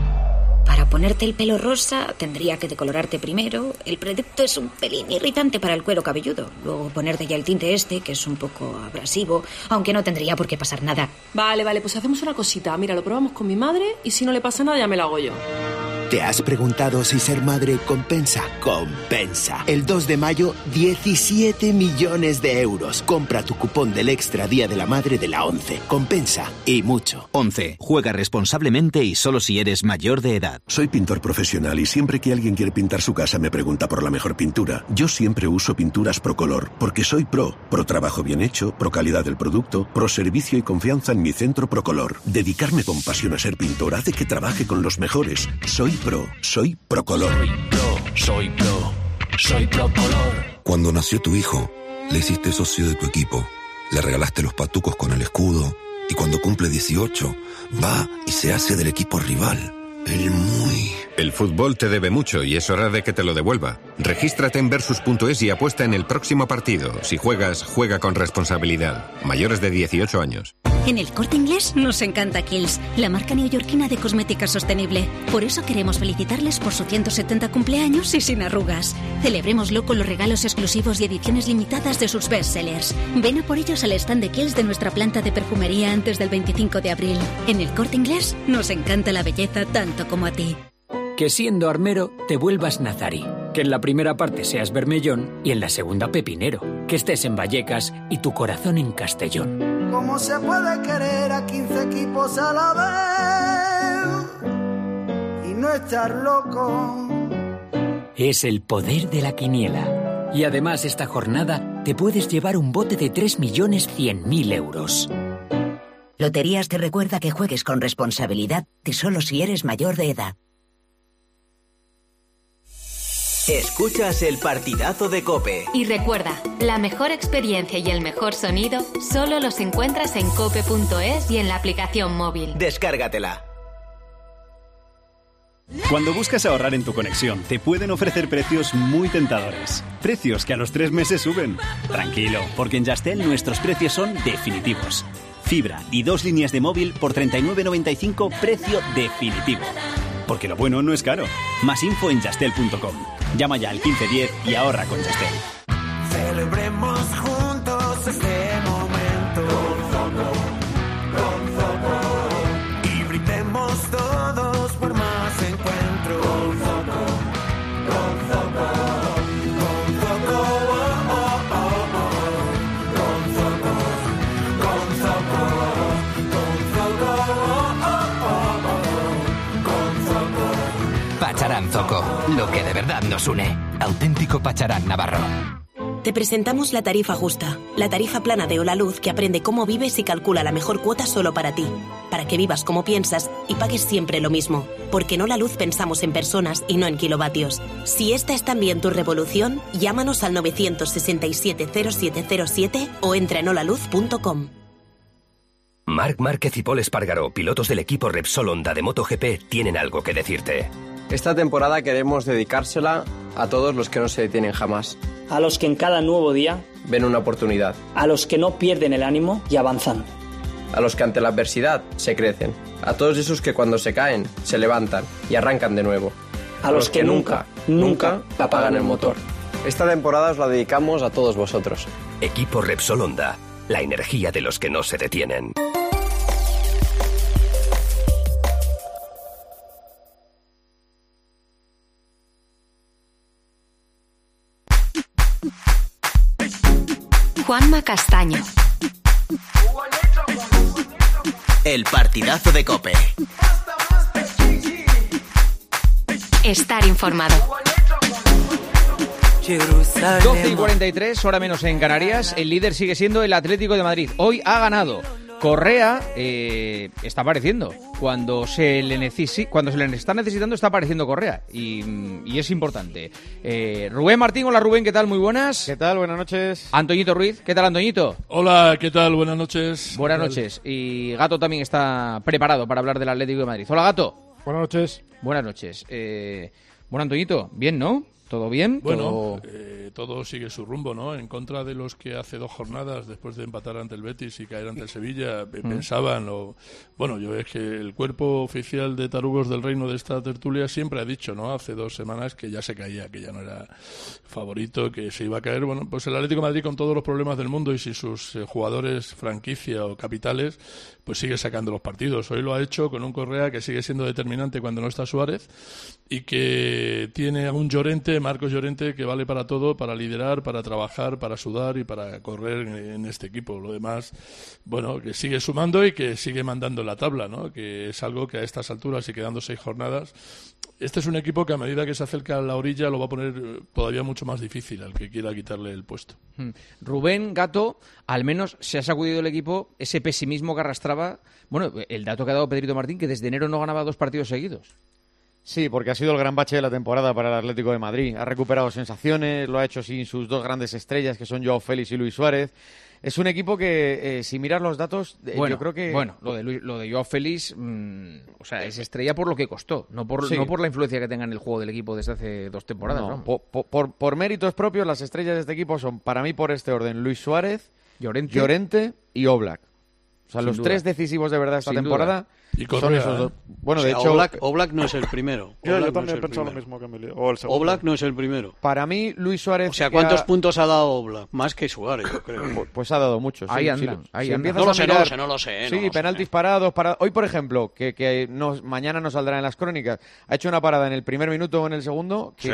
Para ponerte el pelo rosa tendría que decolorarte primero. El producto es un pelín irritante para el cuero cabelludo. Luego ponerte ya el tinte que es un poco abrasivo, aunque no tendría por qué pasar nada. Vale, pues hacemos una cosita. Mira, lo probamos con mi madre y si no le pasa nada ya me lo hago yo. ¿Te has preguntado si ser madre compensa? Compensa. El 2 de mayo, 17 millones de euros. Compra tu cupón del Extra Día de la Madre de la ONCE. Compensa y mucho. ONCE. Juega responsablemente y solo si eres mayor de edad. Soy pintor profesional y siempre que alguien quiere pintar su casa me pregunta por la mejor pintura. Yo siempre uso pinturas Procolor, porque soy pro. Pro trabajo bien hecho, pro calidad del producto, pro servicio y confianza en mi centro Procolor. Dedicarme con pasión a ser pintor hace que trabaje con los mejores. Soy Procolor. Soy Procolor. Cuando nació tu hijo, le hiciste socio de tu equipo, le regalaste los patucos con el escudo y cuando cumple 18, va y se hace del equipo rival. El fútbol te debe mucho y es hora de que te lo devuelva. Regístrate en Versus.es y apuesta en el próximo partido. Si juegas, juega con responsabilidad. Mayores de 18 años. En El Corte Inglés nos encanta Kiehl's, la marca neoyorquina de cosmética sostenible. Por eso queremos felicitarles por su 170 cumpleaños y sin arrugas. Celebrémoslo con los regalos exclusivos y ediciones limitadas de sus bestsellers. Ven a por ellos al stand de Kiehl's de nuestra planta de perfumería antes del 25 de abril. En El Corte Inglés nos encanta la belleza tanto como a ti. Que siendo armero te vuelvas nazarí. Que en la primera parte seas Bermellón y en la segunda pepinero. Que estés en Vallecas y tu corazón en Castellón. ¿Cómo se puede querer a 15 equipos a la vez y no estar loco? Es el poder de la quiniela. Y además esta jornada te puedes llevar un bote de 3.100.000 euros. Loterías te recuerda que juegues con responsabilidad y solo si eres mayor de edad. Escuchas el partidazo de COPE. Y recuerda, la mejor experiencia y el mejor sonido solo los encuentras en cope.es y en la aplicación móvil. Descárgatela. Cuando buscas ahorrar en tu conexión, te pueden ofrecer precios muy tentadores. Precios que a los 3 meses suben. Tranquilo, porque en Yastel nuestros precios son definitivos. Fibra y 2 líneas de móvil por 39,95, precio definitivo. Porque lo bueno no es caro. Más info en Yastel.com. Llama ya al 1510 y ahorra con Yastel. Celebremos juntos este momento. Con Zoco. Y brindemos todos por más encuentro. Con Zoco. Con Zoco. Con Zoco. Con Zoco. Con Zoco. Con Zoco. Pacharán Zoco, lo que de verdad nos une. Auténtico Pacharán Navarro. Te presentamos la tarifa justa, la tarifa plana de Holaluz que aprende cómo vives y calcula la mejor cuota solo para ti, para que vivas como piensas y pagues siempre lo mismo, porque en Holaluz pensamos en personas y no en kilovatios. Si esta es también tu revolución, llámanos al 967-0707 o entra en holaluz.com. Marc Márquez y Pol Espargaró, pilotos del equipo Repsol Honda de MotoGP, tienen algo que decirte. Esta temporada queremos dedicársela a todos los que no se detienen jamás. A los que en cada nuevo día ven una oportunidad. A los que no pierden el ánimo y avanzan. A los que ante la adversidad se crecen. A todos esos que cuando se caen, se levantan y arrancan de nuevo. A los que nunca apagan el motor. Esta temporada os la dedicamos a todos vosotros. Equipo Repsol Honda, la energía de los que no se detienen. Juanma Castaño. El partidazo de COPE. Estar informado. 12:43, hora menos en Canarias. El líder sigue siendo el Atlético de Madrid. Hoy ha ganado. Correa está apareciendo. Cuando se le está necesitando, está apareciendo Correa. Y es importante. Rubén Martín, hola Rubén, ¿qué tal? Muy buenas. ¿Qué tal? Buenas noches. Antoñito Ruiz, ¿qué tal, Antoñito? Hola, ¿qué tal? Buenas noches. Buenas noches. Y Gato también está preparado para hablar del Atlético de Madrid. Hola, Gato. Buenas noches. Buenas noches. Bueno, Antoñito, bien, ¿no? ¿Todo bien? Bueno, todo sigue su rumbo, ¿no? En contra de los que hace 2 jornadas, después de empatar ante el Betis y caer ante el Sevilla, pensaban, bueno, yo es que el cuerpo oficial de tarugos del reino de esta tertulia siempre ha dicho, ¿no? Hace 2 semanas que ya se caía, que ya no era favorito, que se iba a caer. Bueno, pues el Atlético de Madrid, con todos los problemas del mundo y sin sus jugadores franquicia o capitales, pues sigue sacando los partidos. Hoy lo ha hecho con un Correa que sigue siendo determinante cuando no está Suárez y que tiene a un Llorente, Marcos Llorente, que vale para todo, para liderar, para trabajar, para sudar y para correr en este equipo. Lo demás, bueno, que sigue sumando y que sigue mandando la tabla, ¿no? Que es algo que a estas alturas y quedando 6 jornadas, este es un equipo que a medida que se acerca a la orilla lo va a poner todavía mucho más difícil al que quiera quitarle el puesto. Rubén, Gato, al menos se ha sacudido el equipo ese pesimismo que arrastraba. Bueno, el dato que ha dado Pedrito Martín, que desde enero no ganaba 2 partidos seguidos. Sí, porque ha sido el gran bache de la temporada para el Atlético de Madrid. Ha recuperado sensaciones, lo ha hecho sin sus 2 grandes estrellas, que son Joao Félix y Luis Suárez. Es un equipo que, si miras los datos, yo creo que... Bueno, lo de Joao Félix, es estrella por lo que costó, no por la influencia que tenga en el juego del equipo desde hace 2 temporadas. No, por méritos propios, las estrellas de este equipo son, para mí, por este orden, Luis Suárez, Llorente y Oblak. O sea, los 3 decisivos de verdad esta temporada son esos 2. Bueno, de hecho... Oblak no es el primero. Yo también he pensado lo mismo que Emilio. Oblak no es el primero. Para mí, Luis Suárez... O sea, ¿cuántos puntos ha dado Oblak? Más que Suárez, yo creo. Pues ha dado muchos. Ahí anda. No lo sé. Sí, penaltis parados. Hoy, por ejemplo, que mañana no saldrá en las crónicas, ha hecho una parada en el primer minuto o en el segundo Sí.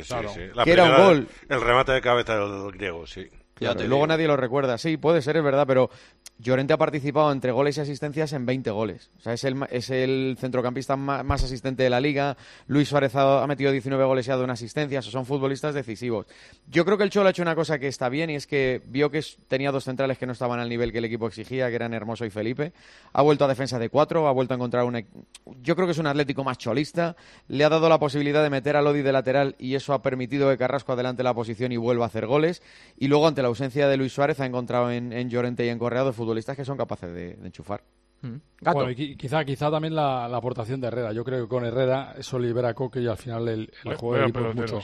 Que era un gol. El remate de cabeza del griego, sí. Claro, luego nadie lo recuerda. Sí, puede ser, es verdad, pero Llorente ha participado entre goles y asistencias en 20 goles. O sea, es el centrocampista más asistente de la Liga. Luis Suárez ha metido 19 goles y ha dado una asistencia. Son futbolistas decisivos. Yo creo que el Cholo ha hecho una cosa que está bien y es que vio que tenía 2 centrales que no estaban al nivel que el equipo exigía, que eran Hermoso y Felipe. Ha vuelto a defensa de 4, ha vuelto a encontrar yo creo que es un Atlético más cholista. Le ha dado la posibilidad de meter a Lodi de lateral y eso ha permitido que Carrasco adelante la posición y vuelva a hacer goles. Y luego, ante la ausencia de Luis Suárez, ha encontrado en Llorente y en Correa 2 futbolistas que son capaces de enchufar. Gato. Bueno, y quizá también la aportación de Herrera. Yo creo que con Herrera eso libera a Coque y al final el juego del equipo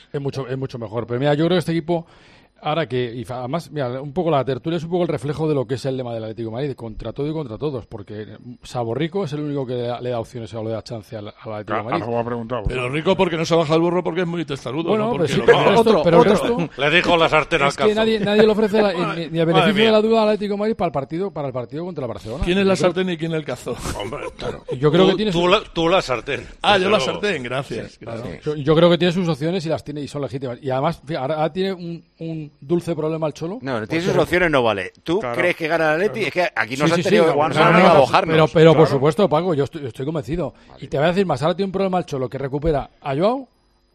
es mucho mejor. Pero mira, yo creo que este equipo, ahora y además, mira, un poco la tertulia es un poco el reflejo de lo que es el lema del Atlético de Madrid, contra todo y contra todos, porque Salvo Rico es el único que le da opciones o le da chance al Atlético de Madrid. Pero Rico porque no se baja el burro porque es muy testarudo. Bueno, ¿no? pero el resto le dijo la sartén al calzo. Nadie le ofrece ni el beneficio de la duda al Atlético de Madrid para el partido contra el Barcelona. ¿Quién es la sartén y quién el cazo? Hombre, claro. Yo creo que tienes tú la sartén. Yo la sartén, gracias. Sí, claro. Yo creo que tiene sus opciones y las tiene y son legítimas. Y además, ahora tiene un dulce problema al Cholo. No, tiene sus opciones, no vale. ¿Tú crees que gana el Atleti? Es que aquí nos han tenido a mojarnos. Pero por supuesto, Paco, yo estoy convencido. Vale. Y te voy a decir más, ahora tiene un problema el Cholo que recupera a Joao,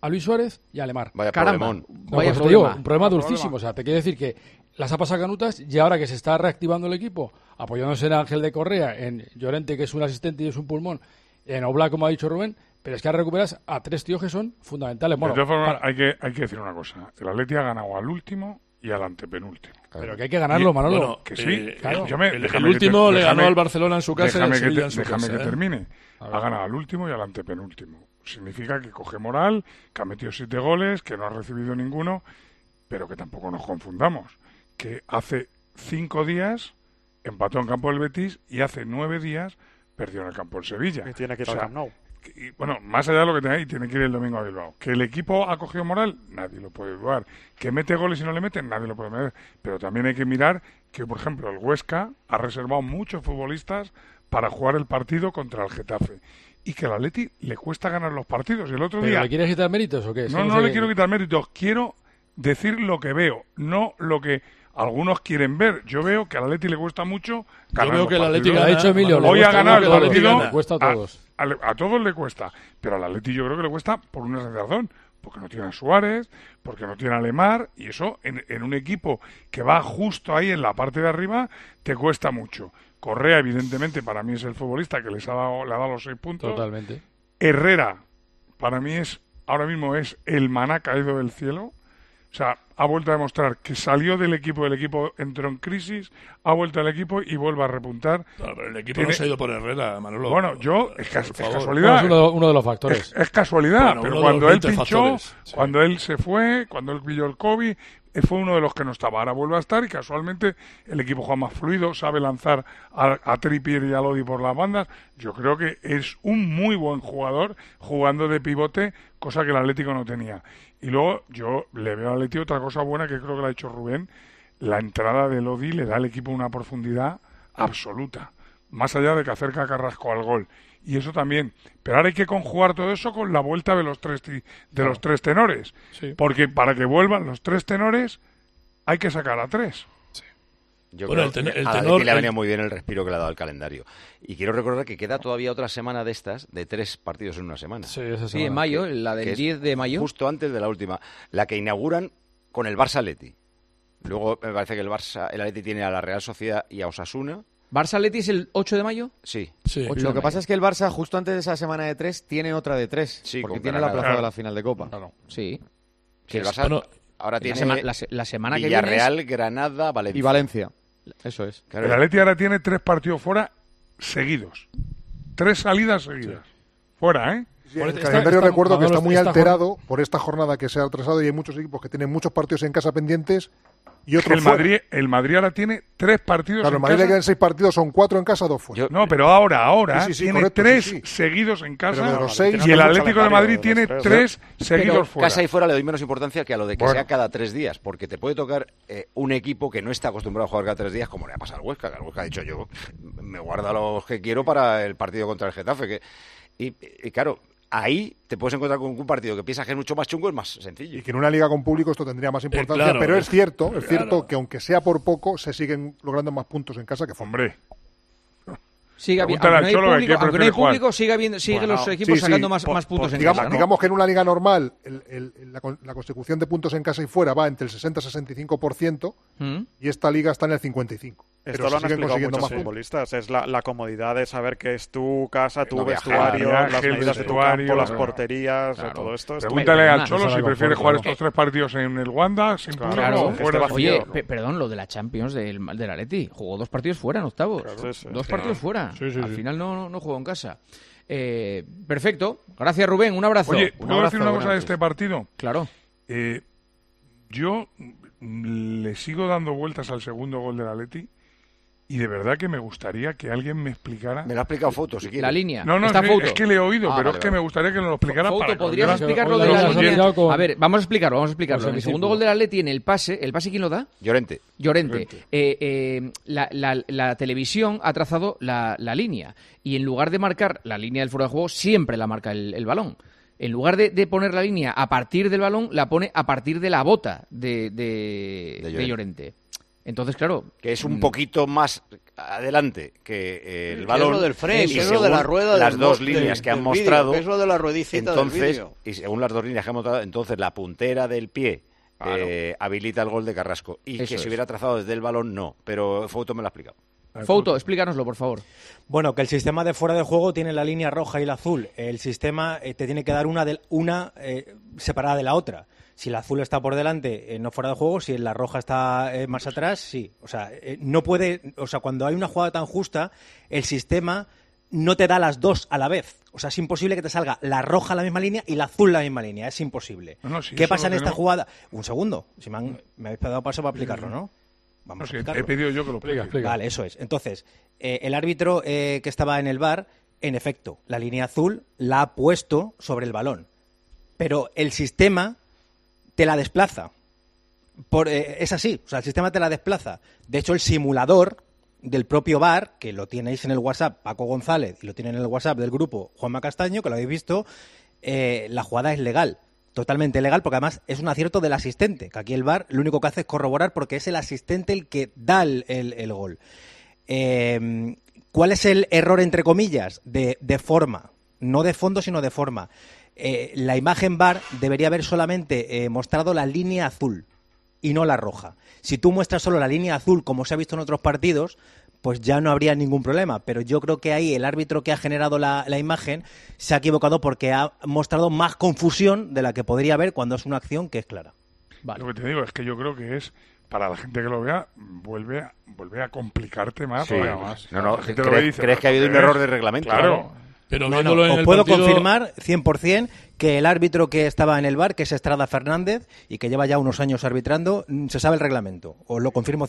a Luis Suárez y a Lemar. Vaya Caramba, problemón. vaya Te problema. digo, un problema dulcísimo. O sea, te quiero decir que las ha pasado canutas y ahora que se está reactivando el equipo, apoyándose en Ángel de Correa, en Llorente, que es un asistente y es un pulmón, en Oblak, como ha dicho Rubén, pero es que ahora recuperas a 3 tíos que son fundamentales. Bueno, de todas formas, hay que decir una cosa. El Atleti ha ganado al último y al antepenúltimo. Pero que hay que ganarlo, Manolo. Bueno, que sí. Claro. El último le ganó al Barcelona en su casa. Déjame que termine. Ha ganado al último y al antepenúltimo. Significa que coge moral, que ha metido 7 goles, que no ha recibido ninguno, pero que tampoco nos confundamos. Que hace 5 días empató en campo del Betis y hace 9 días perdió en el campo del Sevilla. Y tiene que ir al Camp Nou. Y, bueno, más allá de lo que tenga ahí, tiene que ir el domingo a Bilbao. Que el equipo ha cogido moral, nadie lo puede dudar. Que mete goles y no le meten, nadie lo puede meter. Pero también hay que mirar que, por ejemplo, el Huesca ha reservado muchos futbolistas para jugar el partido contra el Getafe. Y que al Atleti le cuesta ganar los partidos. Y el otro día... ¿Le quieres quitar méritos o qué? No le quiero quitar méritos. Quiero decir lo que veo, no lo que algunos quieren ver. Yo veo que al Atleti le cuesta mucho ganar. Yo veo que el Atleti gana. Ha dicho Emilio, hoy ha ganado el partido. Le cuesta a todos. A todos le cuesta. Pero al Atleti yo creo que le cuesta por una razón. Porque no tiene a Suárez, porque no tiene a Lemar. Y eso en un equipo que va justo ahí en la parte de arriba te cuesta mucho. Correa, evidentemente, para mí es el futbolista que le ha dado los 6 puntos. Totalmente. Herrera, para mí ahora mismo es el maná caído del cielo. O sea, ha vuelto a demostrar que salió del equipo entró en crisis, ha vuelto al equipo y vuelve a repuntar. No, pero el equipo no se ha ido por Herrera, Manolo. Bueno, es casualidad. No, es uno de los factores. Es casualidad, pero cuando él pinchó, sí. cuando él se fue, cuando él pilló el COVID, fue uno de los que no estaba. Ahora vuelve a estar y casualmente el equipo juega más fluido, sabe lanzar a Trippier y a Lodi por las bandas. Yo creo que es un muy buen jugador jugando de pivote, cosa que el Atlético no tenía. Y luego yo le veo al Atlético otra cosa buena que creo que la ha hecho Rubén. La entrada de Lodi le da al equipo una profundidad absoluta, más allá de que acerca a Carrasco al gol. Y eso también. Pero ahora hay que conjugar todo eso con la vuelta de los tres tenores. Sí. Porque para que vuelvan los 3 tenores hay que sacar a 3. Yo bueno, creo que a Atleti le ha venido muy bien el respiro que le ha dado el calendario. Y quiero recordar que queda todavía otra semana de estas, de 3 partidos en una semana. Sí, esa Sí, en mayo, la del 10 de mayo. Justo antes de la última. La que inauguran con el Barça-Atleti. Luego me parece que el Atleti tiene a la Real Sociedad y a Osasuna. ¿Barça-Atleti es el 8 de mayo? Sí. Lo que pasa es que el Barça, justo antes de esa semana de 3, tiene otra de 3. Sí, porque con tiene Granada. la plaza de la final de Copa. Claro. Sí. Que el Barça ahora tiene la semana que viene Villarreal, Granada, Valencia. Y Valencia. Eso es. El Atleti ahora tiene 3 partidos fuera seguidos. 3 salidas seguidas. Fuera, ¿eh? Sí, el calendario recuerdo que está muy alterado por esta jornada que se ha atrasado y hay muchos equipos que tienen muchos partidos en casa pendientes y otros fuera. El Madrid ahora tiene 3 partidos claro, en el Madrid casa. le quedan 6 partidos, son 4 en casa, 2 fuera. No, pero ahora sí, tiene correcto, 3 seguidos en casa pero de los 6, y el Atlético de Madrid tiene 3 seguidos fuera. Casa y fuera le doy menos importancia que a lo de que sea cada 3 días, porque te puede tocar un equipo que no está acostumbrado a jugar cada 3 días, como le ha pasado al Huesca, que el Huesca ha dicho yo me guardo a los que quiero para el partido contra el Getafe. Y claro, ahí te puedes encontrar con un partido que piensas que es mucho más chungo, es más sencillo. Y que en una liga con público esto tendría más importancia, claro, pero es cierto que aunque sea por poco, se siguen logrando más puntos en casa que fuera. Hombre. Sigue aunque no hay público, siguen los equipos sacando más puntos en casa, ¿no? Digamos que en una liga normal la consecución de puntos en casa y fuera va entre el 60 y 65% y esta liga está en el 55%. Esto lo han explicado muchos futbolistas, es la comodidad de saber que es tu casa, tu vestuario, las medidas de tu campo, las porterías, todo esto. Pregúntale al Cholo si prefiere jugar estos 3 partidos en el Wanda sin público o fuera. Oye, perdón, lo de la Champions del Atleti, jugó 2 partidos fuera en octavos. 2 partidos fuera. Sí. Al final no jugó en casa. Perfecto. Gracias, Rubén. Un abrazo. Oye, ¿puedo decir una cosa de este partido? Claro. Yo le sigo dando vueltas al segundo gol del Atleti y de verdad que me gustaría que alguien me explicara... Me lo ha explicado Foto, si quieres. La línea. No, es que le he oído, pero es que me gustaría que nos lo explicara. Foto, ¿podrías explicar lo de la línea? A ver, vamos a explicarlo. El segundo gol del Atleti en el pase ¿quién lo da? Llorente. La televisión ha trazado la línea y en lugar de marcar la línea del fuera de juego, siempre la marca el balón. En lugar de poner la línea a partir del balón, la pone a partir de la bota de Llorente. Entonces, claro... Que es un poquito más adelante que el balón. Es lo del frame, y es lo de la rueda las dos líneas que han mostrado... Es lo de la ruedicita entonces, del vídeo. Y según las dos líneas que han mostrado, entonces la puntera del pie habilita el gol de Carrasco. Y Eso que se hubiera trazado desde el balón, no. Pero Fouto me lo ha explicado. Fouto, explícanoslo, por favor. Bueno, que el sistema de fuera de juego tiene la línea roja y la azul. El sistema te tiene que dar una separada de la otra. Si la azul está por delante, no fuera de juego. Si la roja está más atrás, sí. O sea, no puede. O sea, cuando hay una jugada tan justa, el sistema no te da las dos a la vez. O sea, es imposible que te salga la roja en la misma línea y la azul en la misma línea. Es imposible. Sí, ¿Qué pasa en esta jugada? Un segundo. Si me habéis dado paso para explicarlo, ¿no? Vamos a explicarlo. He pedido yo que lo explique. Vale, eso es. Entonces, el árbitro que estaba en el VAR, en efecto, la línea azul la ha puesto sobre el balón. Pero el sistema te la desplaza. Es así, o sea, el sistema te la desplaza. De hecho, el simulador del propio VAR, que lo tenéis en el WhatsApp, Paco González, y lo tiene en el WhatsApp del grupo Juanma Castaño, que lo habéis visto, la jugada es legal. Totalmente legal, porque además es un acierto del asistente, que aquí el VAR lo único que hace es corroborar porque es el asistente el que da el gol. ¿Cuál es el error, entre comillas? De forma, no de fondo, sino de forma. La imagen VAR debería haber solamente mostrado la línea azul y no la roja. Si tú muestras solo la línea azul, como se ha visto en otros partidos, pues ya no habría ningún problema. Pero yo creo que ahí el árbitro que ha generado la imagen se ha equivocado porque ha mostrado más confusión de la que podría haber cuando es una acción que es clara. Vale. Lo que te digo es que yo creo que es, para la gente que lo vea, vuelve a complicarte más. Sí. Más. No, ¿crees que ha habido un error de reglamento? Claro. Pero no, os puedo confirmar 100% que el árbitro que estaba en el VAR, que es Estrada Fernández, y que lleva ya unos años arbitrando, se sabe el reglamento. Os lo confirmo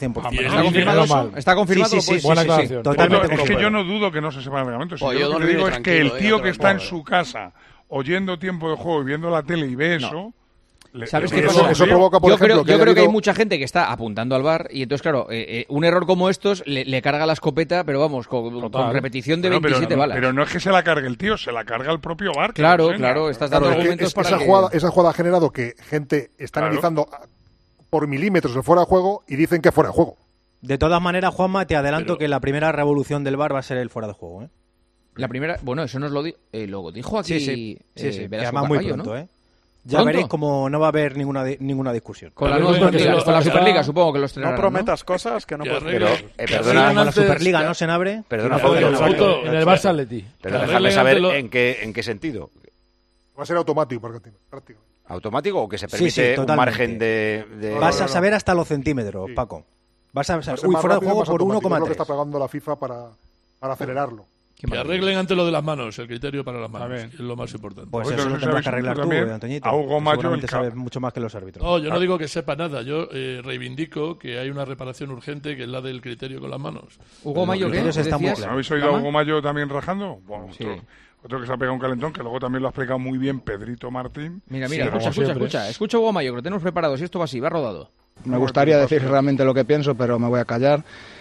100%. ¿Está confirmado? Sí, Buena aclaración. Totalmente es que yo no dudo que no se sepa el reglamento. Yo lo que digo es que el tío que está en su casa oyendo tiempo de juego y viendo la tele y ve eso... ¿Sabes qué pasa? Eso provoca, por ejemplo, yo creo que hay mucha gente que está apuntando al VAR y entonces, claro, un error como estos le carga la escopeta, pero vamos, con repetición de 27 balas. Pero no es que se la cargue el tío, se la carga el propio VAR. Claro, estás dando argumentos para esa jugada ha generado que gente está analizando por milímetros el fuera de juego y dicen que fuera de juego. De todas maneras, Juanma, te adelanto que la primera revolución del VAR va a ser el fuera de juego, ¿eh? La primera, bueno, eso nos lo dijo aquí. Sí. Velasco además muy Carballo, pronto, ¿no? ¿eh? Ya veréis como no va a haber ninguna discusión. Con la Superliga, supongo que los estrenarán. No prometas cosas que no puedes decir. Perdona, la Superliga, ¿no, Senabre? Perdona, en el Barça Atleti. Pero déjame saber en qué sentido. Va a ser automático, prácticamente. ¿Automático o que se permite un margen de...? Vas a saber hasta los centímetros, Paco. Vas a saber, fuera de juego por 1,3. Es lo que está pagando la FIFA para acelerarlo. Que arreglen antes lo de las manos, el criterio para las manos, que es lo más importante. Pues eso lo tendrás que arreglar tú, Antoñito. A Hugo Mayo seguramente sabes mucho más que los árbitros. No, yo no digo que sepa nada, yo reivindico que hay una reparación urgente que es la del criterio con las manos. Hugo Mayo, ¿qué? ¿Habéis oído a Hugo Mayo también rajando? Bueno, otro que se ha pegado un calentón, que luego también lo ha explicado muy bien Pedrito Martín. Mira, escucha Hugo Mayo, que lo tenemos preparado, si esto va así, va rodado. Me gustaría decir realmente lo que pienso, pero me voy a callar.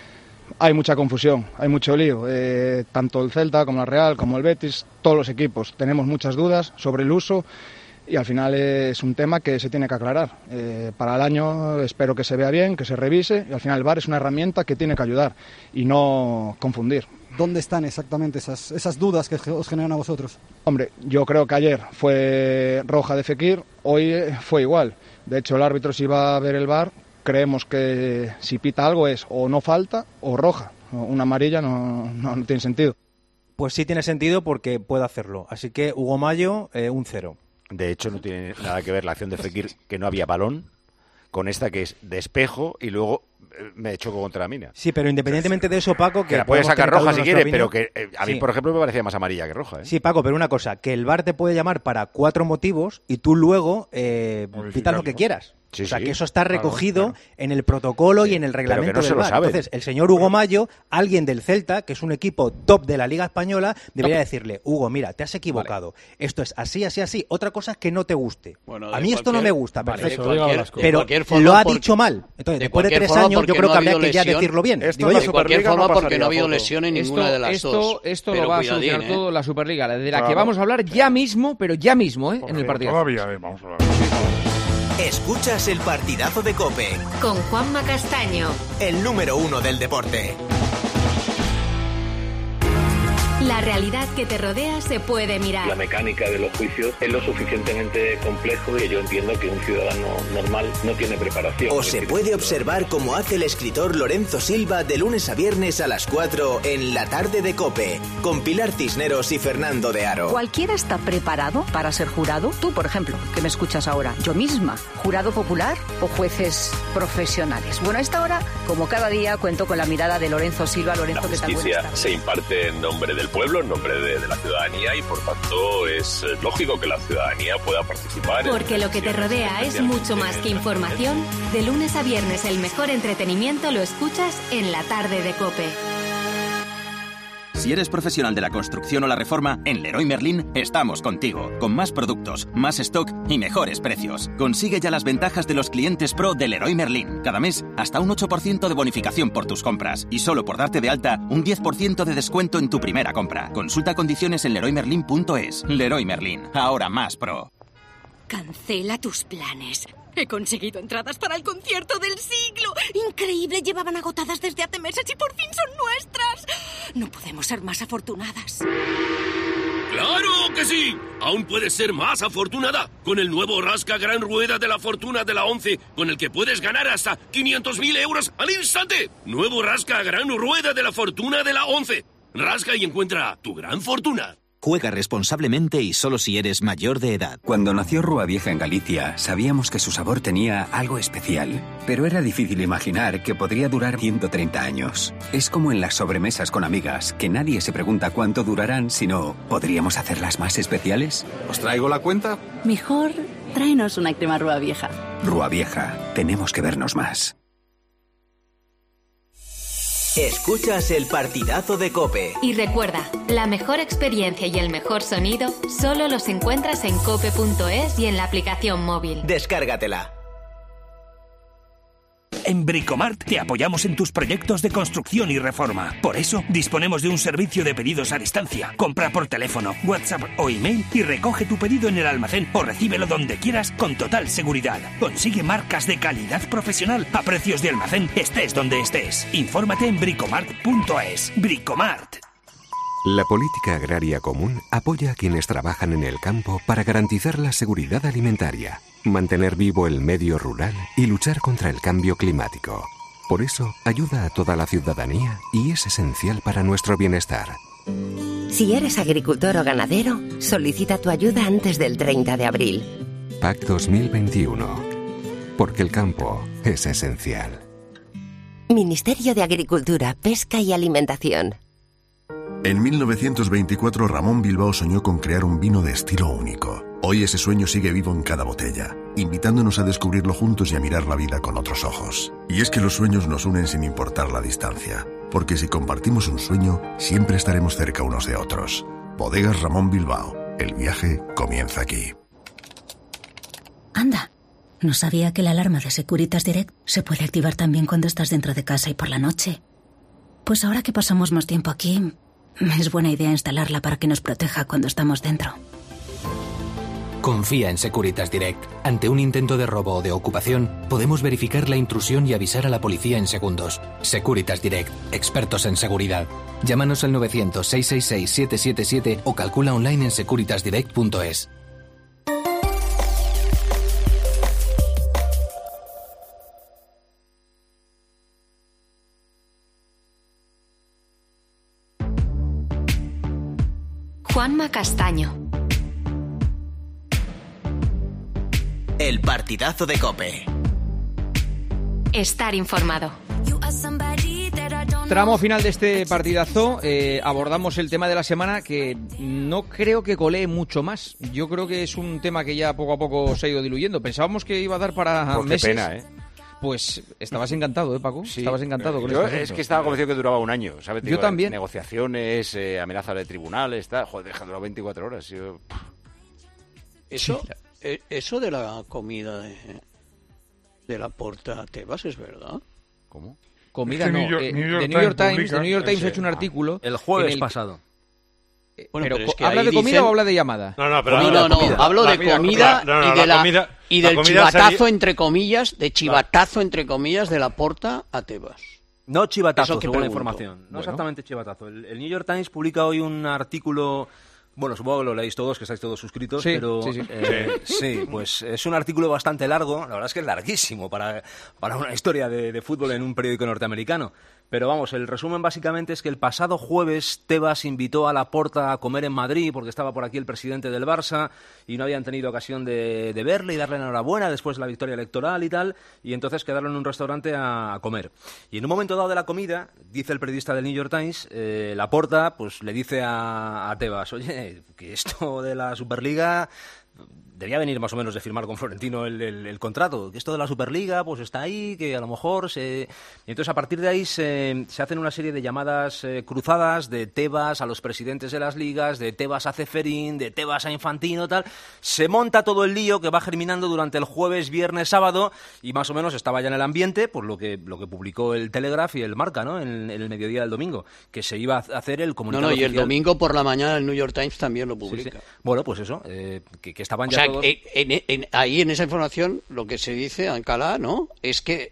Hay mucha confusión, hay mucho lío, tanto el Celta como la Real, como el Betis, todos los equipos. Tenemos muchas dudas sobre el uso y al final es un tema que se tiene que aclarar. Para el año espero que se vea bien, que se revise y al final el VAR es una herramienta que tiene que ayudar y no confundir. ¿Dónde están exactamente esas dudas que os generan a vosotros? Hombre, yo creo que ayer fue roja de Fekir, hoy fue igual. De hecho, el árbitro si va a ver el VAR... Creemos que si pita algo es o no falta o roja. Una amarilla no tiene sentido. Pues sí tiene sentido porque puede hacerlo. Así que Hugo Mayo, un 0. De hecho, no tiene nada que ver la acción de Fekir, que no había balón, con esta que es de espejo y luego me choco contra la mina. Sí, pero independientemente de eso, Paco... Que la puede sacar roja si quiere, pero que a mí, por ejemplo, me parecía más amarilla que roja. Sí, Paco, pero una cosa, que el VAR te puede llamar para 4 motivos y tú luego pitas lo que quieras. Sí, o sea, sí, que eso está recogido en el protocolo y en el reglamento del VAR. Entonces, el señor Hugo Mayo, alguien del Celta, que es un equipo top de la Liga Española, debería decirle, Hugo, mira, te has equivocado. Esto es así, así, así. Otra cosa es que no te guste. Bueno, a mí esto no me gusta, perfecto. Pero lo ha dicho mal. Entonces, después de 3 años, yo creo que habría que ya decirlo bien. De cualquier forma, porque no ha habido lesión en ninguna de las dos. Esto lo va a solucionar todo la Superliga, de la que vamos a hablar ya mismo, pero ya mismo, en el partido. Todavía, vamos a hablar. Escuchas el partidazo de COPE. Con Juanma Castaño. El número 1 del deporte. La realidad que te rodea se puede mirar. La mecánica de los juicios es lo suficientemente complejo que yo entiendo que un ciudadano normal no tiene preparación. O se puede observar como hace el escritor Lorenzo Silva de lunes a viernes a las 4 en La Tarde de COPE, con Pilar Cisneros y Fernando de Aro. ¿Cualquiera está preparado para ser jurado? Tú, por ejemplo, que me escuchas ahora. Yo misma. ¿Jurado popular o jueces profesionales? Bueno, a esta hora, como cada día, cuento con la mirada de Lorenzo Silva. Lorenzo, la justicia se imparte en nombre del pueblo, en nombre de la ciudadanía, y por tanto es lógico que la ciudadanía pueda participar. Porque lo que te rodea es mucho más que información. De lunes a viernes el mejor entretenimiento lo escuchas en La Tarde de COPE. Si eres profesional de la construcción o la reforma, en Leroy Merlin estamos contigo, con más productos, más stock y mejores precios. Consigue ya las ventajas de los clientes pro de Leroy Merlin. Cada mes, hasta un 8% de bonificación por tus compras. Y solo por darte de alta, un 10% de descuento en tu primera compra. Consulta condiciones en leroymerlin.es. Leroy Merlin, ahora más pro. Cancela tus planes. He conseguido entradas para el concierto del siglo. Increíble, llevaban agotadas desde hace meses y por fin son nuestras. No podemos ser más afortunadas. ¡Claro que sí! Aún puedes ser más afortunada con el nuevo Rasca Gran Rueda de la Fortuna de la 11, con el que puedes ganar hasta 500.000 euros al instante. Nuevo Rasca Gran Rueda de la Fortuna de la 11. Rasca y encuentra tu gran fortuna. Juega responsablemente y solo si eres mayor de edad. Cuando nació Rúa Vieja en Galicia, sabíamos que su sabor tenía algo especial. Pero era difícil imaginar que podría durar 130 años. Es como en las sobremesas con amigas, que nadie se pregunta cuánto durarán, sino ¿podríamos hacerlas más especiales? ¿Os traigo la cuenta? Mejor tráenos una crema Rúa Vieja. Rúa Vieja, tenemos que vernos más. Escuchas el partidazo de COPE. Y recuerda, la mejor experiencia y el mejor sonido solo los encuentras en cope.es y en la aplicación móvil. Descárgatela. En Bricomart te apoyamos en tus proyectos de construcción y reforma. Por eso, disponemos de un servicio de pedidos a distancia. Compra por teléfono, WhatsApp o email y recoge tu pedido en el almacén o recíbelo donde quieras con total seguridad. Consigue marcas de calidad profesional a precios de almacén, estés donde estés. Infórmate en bricomart.es. Bricomart. La política agraria común apoya a quienes trabajan en el campo para garantizar la seguridad alimentaria, mantener vivo el medio rural y luchar contra el cambio climático. Por eso, ayuda a toda la ciudadanía y es esencial para nuestro bienestar. Si eres agricultor o ganadero, solicita tu ayuda antes del 30 de abril. PAC 2021. Porque el campo es esencial. Ministerio de Agricultura, Pesca y Alimentación. En 1924 Ramón Bilbao soñó con crear un vino de estilo único. Hoy ese sueño sigue vivo en cada botella, invitándonos a descubrirlo juntos y a mirar la vida con otros ojos. Y es que los sueños nos unen sin importar la distancia, porque si compartimos un sueño, siempre estaremos cerca unos de otros. Bodegas Ramón Bilbao. El viaje comienza aquí. Anda, no sabía que la alarma de Securitas Direct se puede activar también cuando estás dentro de casa y por la noche. Pues ahora que pasamos más tiempo aquí, es buena idea instalarla para que nos proteja cuando estamos dentro. Confía en Securitas Direct. Ante un intento de robo o de ocupación, podemos verificar la intrusión y avisar a la policía en segundos. Securitas Direct, expertos en seguridad. Llámanos al 900-666-777 o calcula online en securitasdirect.es. Juanma Castaño. El partidazo de COPE. Estar informado. Tramo final de este partidazo, abordamos el tema de la semana que no creo que colee mucho más. Yo creo que es un tema que ya poco a poco se ha ido diluyendo. Pensábamos que iba a dar para pues meses. Qué pena, Pues estabas encantado, Paco. Sí, estabas encantado con yo esto. Es que estaba convencido que duraba un año, ¿sabes? Yo también. Negociaciones, amenazas de tribunales, tal. Joder, dejando 24 horas. Eso de la comida de la Porta Tebas es verdad. ¿Cómo? Comida no. The New York Times ha hecho un artículo. El jueves pasado. Bueno, pero es que ¿habla ahí de comida dicen... o habla de llamada? No, hablo de comida y del chivatazo, entre comillas, entre comillas, de Laporta a Tebas. No chivatazo, según la pregunto. información. No exactamente chivatazo. El New York Times publica hoy un artículo... Bueno, supongo que lo leéis todos, que estáis todos suscritos, sí, pero sí, pues es un artículo bastante largo, la verdad es que es larguísimo para una historia de fútbol en un periódico norteamericano. Pero vamos, el resumen básicamente es que el pasado jueves Tebas invitó a Laporta a comer en Madrid porque estaba por aquí el presidente del Barça y no habían tenido ocasión de verle y darle enhorabuena después de la victoria electoral y tal, y entonces quedaron en un restaurante a comer. Y en un momento dado de la comida, dice el periodista del New York Times, Laporta pues le dice a Tebas, oye, que esto de la Superliga... Debía venir más o menos de firmar con Florentino el contrato, que esto de la Superliga pues está ahí, que a lo mejor se... Y entonces a partir de ahí se hacen una serie de llamadas cruzadas de Tebas a los presidentes de las ligas, de Tebas a Ceferín, de Tebas a Infantino, tal. Se monta todo el lío que va germinando durante el jueves, viernes, sábado, y más o menos estaba ya en el ambiente, pues lo que publicó el Telegraph y el Marca, ¿no? En el mediodía del domingo, que se iba a hacer el comunicado y el oficial. domingo por la mañana el New York Times también lo publica. Sí. Bueno, pues eso, que estaban ya... Ahí en esa información lo que se dice, Alcalá, ¿no? Es que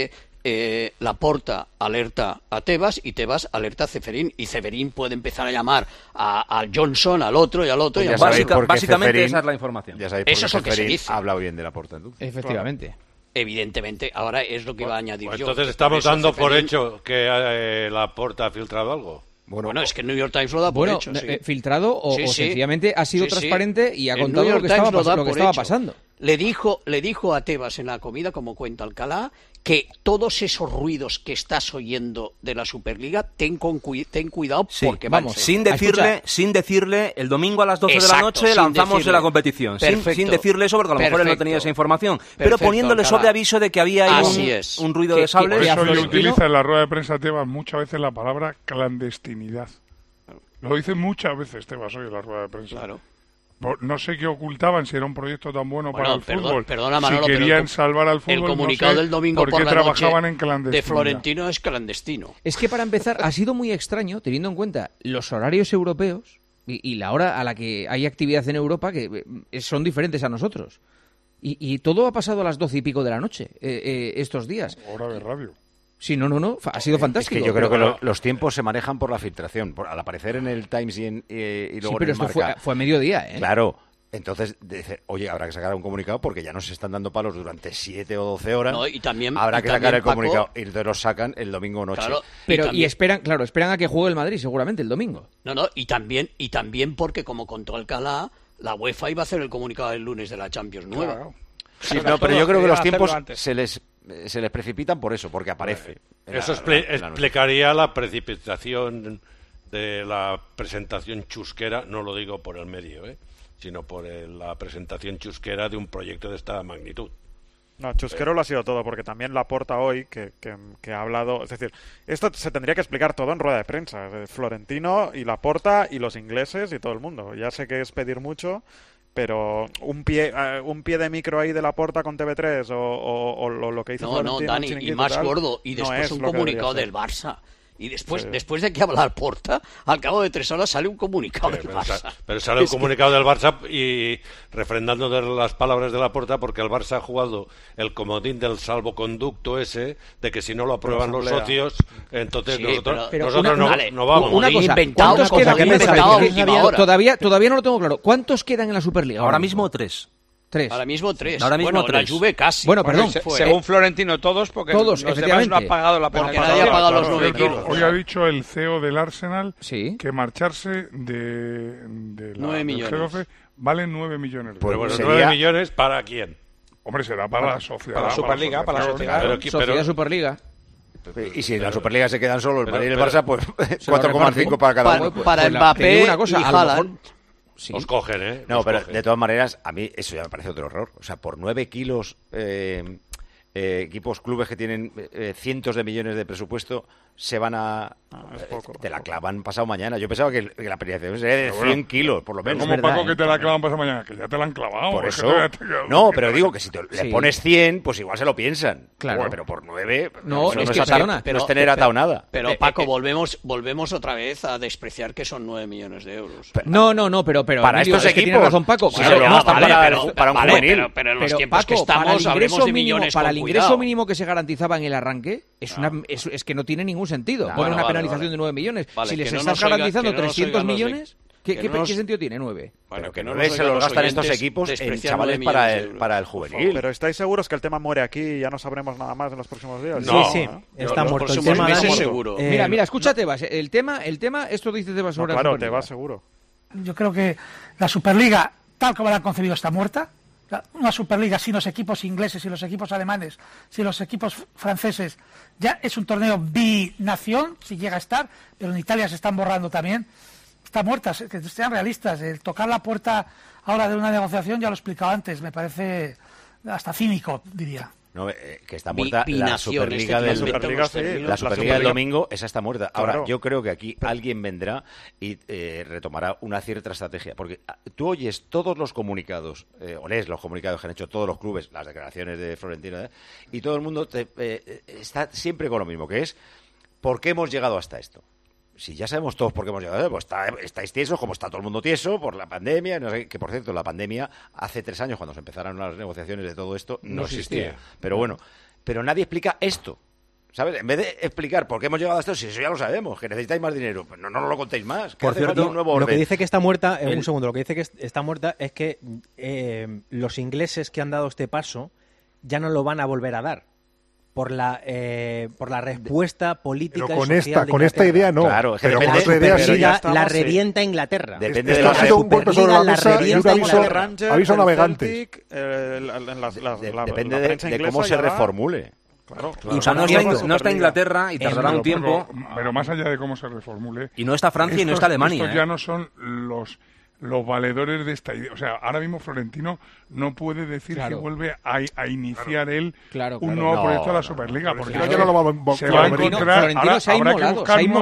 Laporta alerta a Tebas y Tebas alerta a Ceferín, y Ceferín puede empezar a llamar a Johnson, al otro y al otro. Pues básicamente Ceferín, esa es la información. Ya sabéis eso es lo que se dice. Habla bien de Laporta, ¿no? Efectivamente. Claro. Evidentemente, ahora es lo que iba a añadir yo. Entonces estamos dando por hecho que Laporta ha filtrado algo. Bueno, es que el New York Times lo da por hecho. Sí. ¿Filtrado o sencillamente ha sido transparente y ha contado lo que estaba pasando? Le dijo a Tebas en la comida, como cuenta Alcalá, que todos esos ruidos que estás oyendo de la Superliga, ten cuidado porque vamos, sin decirle, el domingo a las 12 de la noche lanzamos de la competición. Sin decirle eso, porque a lo mejor él no tenía esa información. Pero poniéndole sobre aviso de que había ahí un ruido de sables. Por eso utiliza en la rueda de prensa Tebas muchas veces la palabra clandestinidad. Lo dice muchas veces Tebas hoy en la rueda de prensa. Claro. No sé qué ocultaban, si era un proyecto tan bueno para el fútbol, perdona, Manolo, si querían salvar al fútbol, el comunicado no sé del domingo por qué la trabajaban noche en clandestinidad. De Florentino es clandestino. Es que para empezar ha sido muy extraño, teniendo en cuenta los horarios europeos y la hora a la que hay actividad en Europa, que son diferentes a nosotros. Y todo ha pasado a las 12 y pico de la noche estos días. Hora de radio. Sí, no, ha sido fantástico. Es que yo creo que los tiempos se manejan por la filtración. Al aparecer en el Times y luego pero en el esto Marca, fue a mediodía, ¿eh? Claro. Entonces, dice, oye, habrá que sacar un comunicado porque ya nos están dando palos durante 7 o 12 horas. No, y también, habrá que sacar el Paco, comunicado. Y entonces lo sacan el domingo noche. Claro, pero esperan a que juegue el Madrid seguramente el domingo. Y también porque, como contó Alcalá, la UEFA iba a hacer el comunicado el lunes de la Champions nueva. Claro. Sí, pero yo creo que los tiempos se les precipitan por eso, porque aparece. Eso explicaría la precipitación de la presentación chusquera, no lo digo por el medio, sino por la presentación chusquera de un proyecto de esta magnitud. No, chusquero lo ha sido todo, porque también Laporta hoy, que ha hablado... Es decir, esto se tendría que explicar todo en rueda de prensa. Florentino y Laporta y los ingleses y todo el mundo. Ya sé que es pedir mucho, pero un pie de micro ahí de Laporta con TV3 o lo que hizo Florentino... No, Dani, y más gordo. Y después un comunicado del Barça. Y después de que habla Laporta, al cabo de 3 horas sale un comunicado del Barça. Pero sale un comunicado del Barça y refrendando de las palabras de Laporta, porque el Barça ha jugado el comodín del salvoconducto ese, de que si no lo aprueban los socios, entonces nosotros no vamos. Una cosa, ¿cuántos quedan? Todavía no lo tengo claro. ¿Cuántos quedan en la Superliga? Ahora mismo 3. Ahora mismo 3. Ahora mismo 3. La Juve casi. Bueno, perdón. Según Florentino, todos, porque los demás no han pagado la pena. Porque nadie ha pagado los 9 kilos. Hoy ha dicho el CEO del Arsenal que marcharse de la 9 millones. Head vale 9 millones. Pero bueno, 9 millones ¿para quién? Hombre, será para la sociedad. Para la Superliga, para la sociedad. Sociedad Superliga. Y si en la Superliga se quedan solo el Madrid y el Barça, pues 4,5 para cada uno. Para Mbappé y Haaland. Sí. Os cogen, No, pero de todas maneras, a mí eso ya me parece otro horror. O sea, por 9 kilos equipos, clubes que tienen cientos de millones de presupuesto se van a... te la clavan pasado mañana. Yo pensaba que la penalización sería de 100 kilos, por lo menos. ¿Cómo, Paco, que te la clavan pasado mañana? Que ya te la han clavado. Por eso. No, pero digo que si le pones 100, pues igual se lo piensan. Claro. Bueno, pero por 9... No, es que perdona. No es tener atado nada. Pero, Paco, volvemos otra vez a despreciar que son 9 millones de euros. No, pero para estos equipos... Tiene razón, Paco. Para un juvenil. Pero en los tiempos que estamos hablemos de millones. Para el ingreso mínimo que se garantizaba en el arranque, es que no tiene ningún sentido. Poner una penalización de 9 millones. Si les estás garantizando 300 millones, ¿qué sentido tiene 9? Pero que no se los gastan estos equipos en chavales para el juvenil. Pero ¿estáis seguros que el tema muere aquí y ya no sabremos nada más en los próximos días? Sí, está muerto el tema. Seguro. Mira, escucha Tebas. El tema, esto dice Tebas sobre la Superliga. Claro, Tebas seguro. Yo creo que la Superliga, tal como la han concebido, está muerta. Una Superliga sin los equipos ingleses, sin los equipos alemanes, sin los equipos franceses, ya es un torneo binación, si llega a estar, pero en Italia se están borrando también. Está muerta, que sean realistas. El tocar la puerta ahora de una negociación, ya lo he explicado antes, me parece hasta cínico, diría. No, que está muerta la Superliga del domingo, esa está muerta. Ahora, claro. Yo creo que aquí alguien vendrá y retomará una cierta estrategia, porque tú oyes todos los comunicados, o lees los comunicados que han hecho todos los clubes, las declaraciones de Florentino, y todo el mundo está siempre con lo mismo, que es ¿por qué hemos llegado hasta esto? Si ya sabemos todos por qué hemos llegado, pues estáis tiesos, como está todo el mundo tieso, por la pandemia, no sé, que por cierto, la pandemia hace 3 años, cuando se empezaron las negociaciones de todo esto, no existía. Pero bueno, pero nadie explica esto, ¿sabes? En vez de explicar por qué hemos llegado a esto, si eso ya lo sabemos, que necesitáis más dinero, pues no nos lo contéis más. Por cierto, un nuevo orden. Lo que dice que está muerta, un segundo, lo que dice que está muerta es que los ingleses que han dado este paso ya no lo van a volver a dar. Por la respuesta política pero y social con esta idea no. Claro, es que pero depende, con esta idea sí. La revienta Inglaterra. Depende de la Superliga, la revienta aviso navegantes. Depende de cómo se reformule. Claro. O sea, no está Inglaterra y tardará un tiempo. Pero más allá de cómo se reformule. Y no está Francia y no está Alemania. Estos ya no son los valedores de esta idea. O sea, ahora mismo Florentino no puede decir que vuelve a iniciar él un nuevo proyecto de la Superliga, porque se va a encontrar, habrá que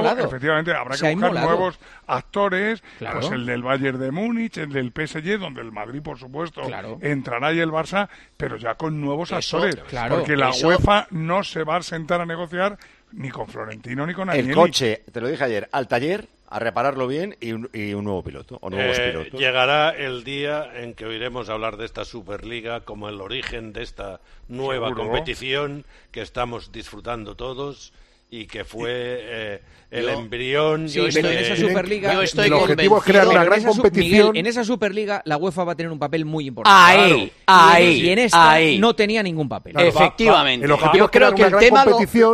buscar nuevos actores, pues el del Bayern de Múnich, el del PSG, donde el Madrid, por supuesto, entrará, y el Barça, pero ya con nuevos actores, porque la UEFA no se va a sentar a negociar ni con Florentino ni con Agnelli. El coche, te lo dije ayer, al taller a repararlo bien y un nuevo piloto o nuevos pilotos. Llegará el día en que oiremos hablar de esta Superliga como el origen de esta nueva competición que estamos disfrutando todos y que fue el embrión. Sí, pero en esa Superliga el objetivo es crear una gran competición. Miguel, en esa Superliga la UEFA va a tener un papel muy importante. Y en esta no tenía ningún papel. Efectivamente. Yo creo que el tema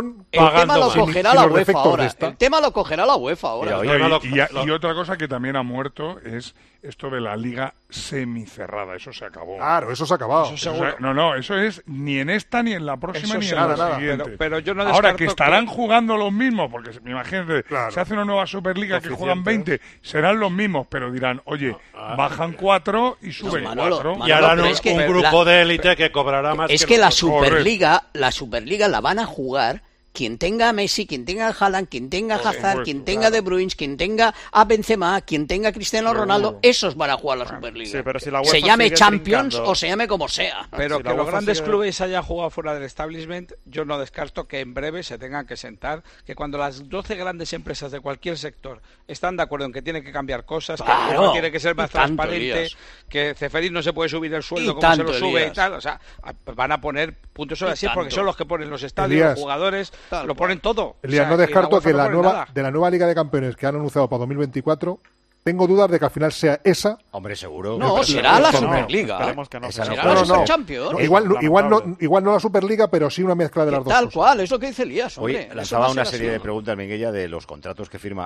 lo cogerá la UEFA ahora. El tema lo cogerá la UEFA ahora. Y otra cosa que también ha muerto es esto de la liga semicerrada. Eso se acabó. Claro, eso se ha acabado. Eso es ni en esta, ni en la próxima, ni en la siguiente. Pero yo no ahora que estarán jugando los mismos, porque imagínate, se hace una nueva Superliga que juegan 20, serán los mismos, pero dirán, oye, bajan 4 y suben 4. Y harán un grupo de élite que cobrará más. Es que la Superliga la van a jugar quien tenga a Messi, quien tenga a Haaland, quien tenga a Hazard, quien tenga a De Bruyne, quien tenga a Benzema, quien tenga a Cristiano Ronaldo, esos van a jugar la Superliga. Sí, pero si la UEFA se llame Champions o se llame como sea. Pero si que los grandes clubes hayan jugado fuera del establishment, yo no descarto que en breve se tengan que sentar, que cuando las 12 grandes empresas de cualquier sector están de acuerdo en que tiene que cambiar cosas, que el tiene que ser más transparente, que Ceferín no se puede subir el sueldo como se lo sube y tal, o sea, van a poner puntos sobre así porque son los que ponen los estadios, los jugadores, lo ponen todo. Elías, no descarto que la nueva Liga de Campeones que han anunciado para 2024, tengo dudas de que al final sea esa. Hombre, seguro. No, será la Superliga. Esperemos que no. Será la Super Champions. Igual no la Superliga, pero sí una mezcla de las dos. Tal cual, es lo que dice Elías. Hoy lanzaba una serie de preguntas, Miguel, de los contratos que firma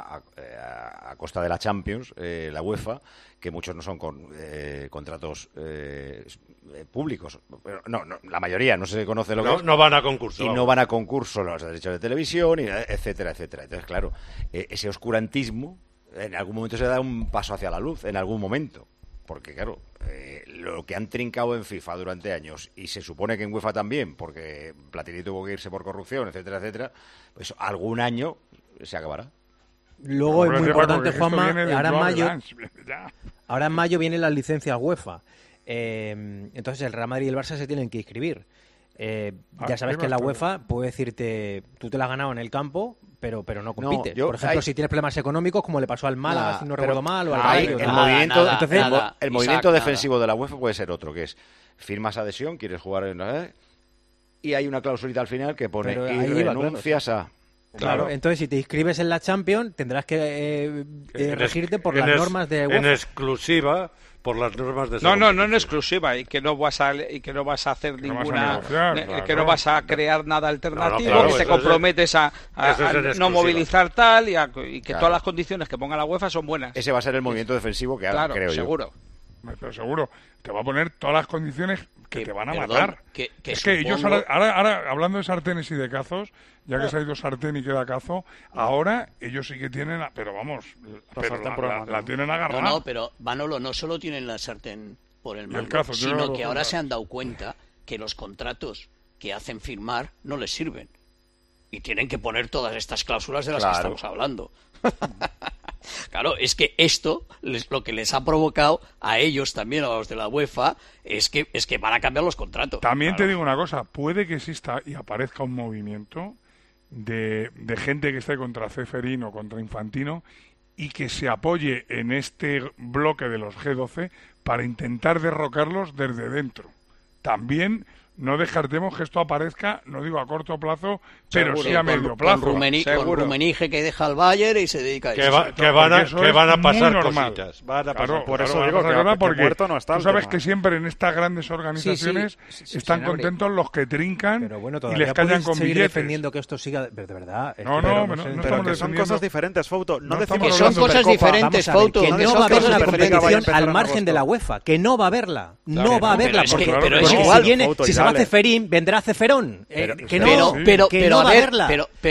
a costa de la Champions, la UEFA, que muchos no son contratos públicos. No, la mayoría no se conoce lo que es. No van a concurso. Y no van a concurso los derechos de televisión, etcétera, etcétera. Entonces, claro, ese oscurantismo en algún momento se da un paso hacia la luz, en algún momento. Porque, claro, lo que han trincado en FIFA durante años, y se supone que en UEFA también, porque Platini tuvo que irse por corrupción, etcétera, etcétera, pues algún año se acabará. Luego es muy importante, Juanma, ahora en mayo vienen las licencias UEFA. Entonces el Real Madrid y el Barça se tienen que inscribir. Ya sabes que la UEFA puede decirte, tú te la has ganado en el campo, pero no compites. Por ejemplo, si tienes problemas económicos, como le pasó al Málaga, si no recuerdo mal, o al Rayo. El movimiento defensivo de la UEFA puede ser otro, que es firmas adhesión, quieres jugar y hay una clausulita al final que pone y renuncias a... Claro, entonces si te inscribes en la Champions tendrás que regirte por las normas de UEFA. En exclusiva por las normas de no en exclusiva, y que no vas a hacer ninguna, que no vas a crear nada alternativo, que te comprometes a no movilizar tal y que todas las condiciones que ponga la UEFA son buenas. Ese va a ser el movimiento defensivo que haga, creo seguro. Pero seguro, te va a poner todas las condiciones que te van a matar. Es que ellos supongo... ahora, hablando de sartenes y de cazos, ya que se ha ido sartén y queda cazo, ahora ellos sí que tienen, pero vamos, la tienen agarrada. No, pero Manolo, no solo tienen la sartén por el mango, sino que ahora se han dado cuenta que los contratos que hacen firmar no les sirven. Y tienen que poner todas estas cláusulas de las que estamos hablando. Claro, es que esto, lo que les ha provocado a ellos también, a los de la UEFA, es que van a cambiar los contratos. También te digo una cosa, puede que exista y aparezca un movimiento de gente que esté contra Ceferino, contra Infantino, y que se apoye en este bloque de los G12 para intentar derrocarlos desde dentro. También no descartemos que esto aparezca, no digo a corto plazo, pero sí a medio plazo. Con Rummenigge, que deja el Bayern y se dedica a eso. Que van a pasar cositas. Por eso digo que muerto no está. Tú sabes que siempre en estas grandes organizaciones están contentos los que trincan y les callan con seguir billetes. defendiendo que esto siga, pero de verdad. Pero que son cosas diferentes, Fouto. Que son cosas diferentes, Fouto. Que no va a haber una competición al margen de la UEFA. Que no va a haberla. No va a haberla. Pero es igual. Si se va a Ceferín, vendrá Ceferón. Pero va a verla.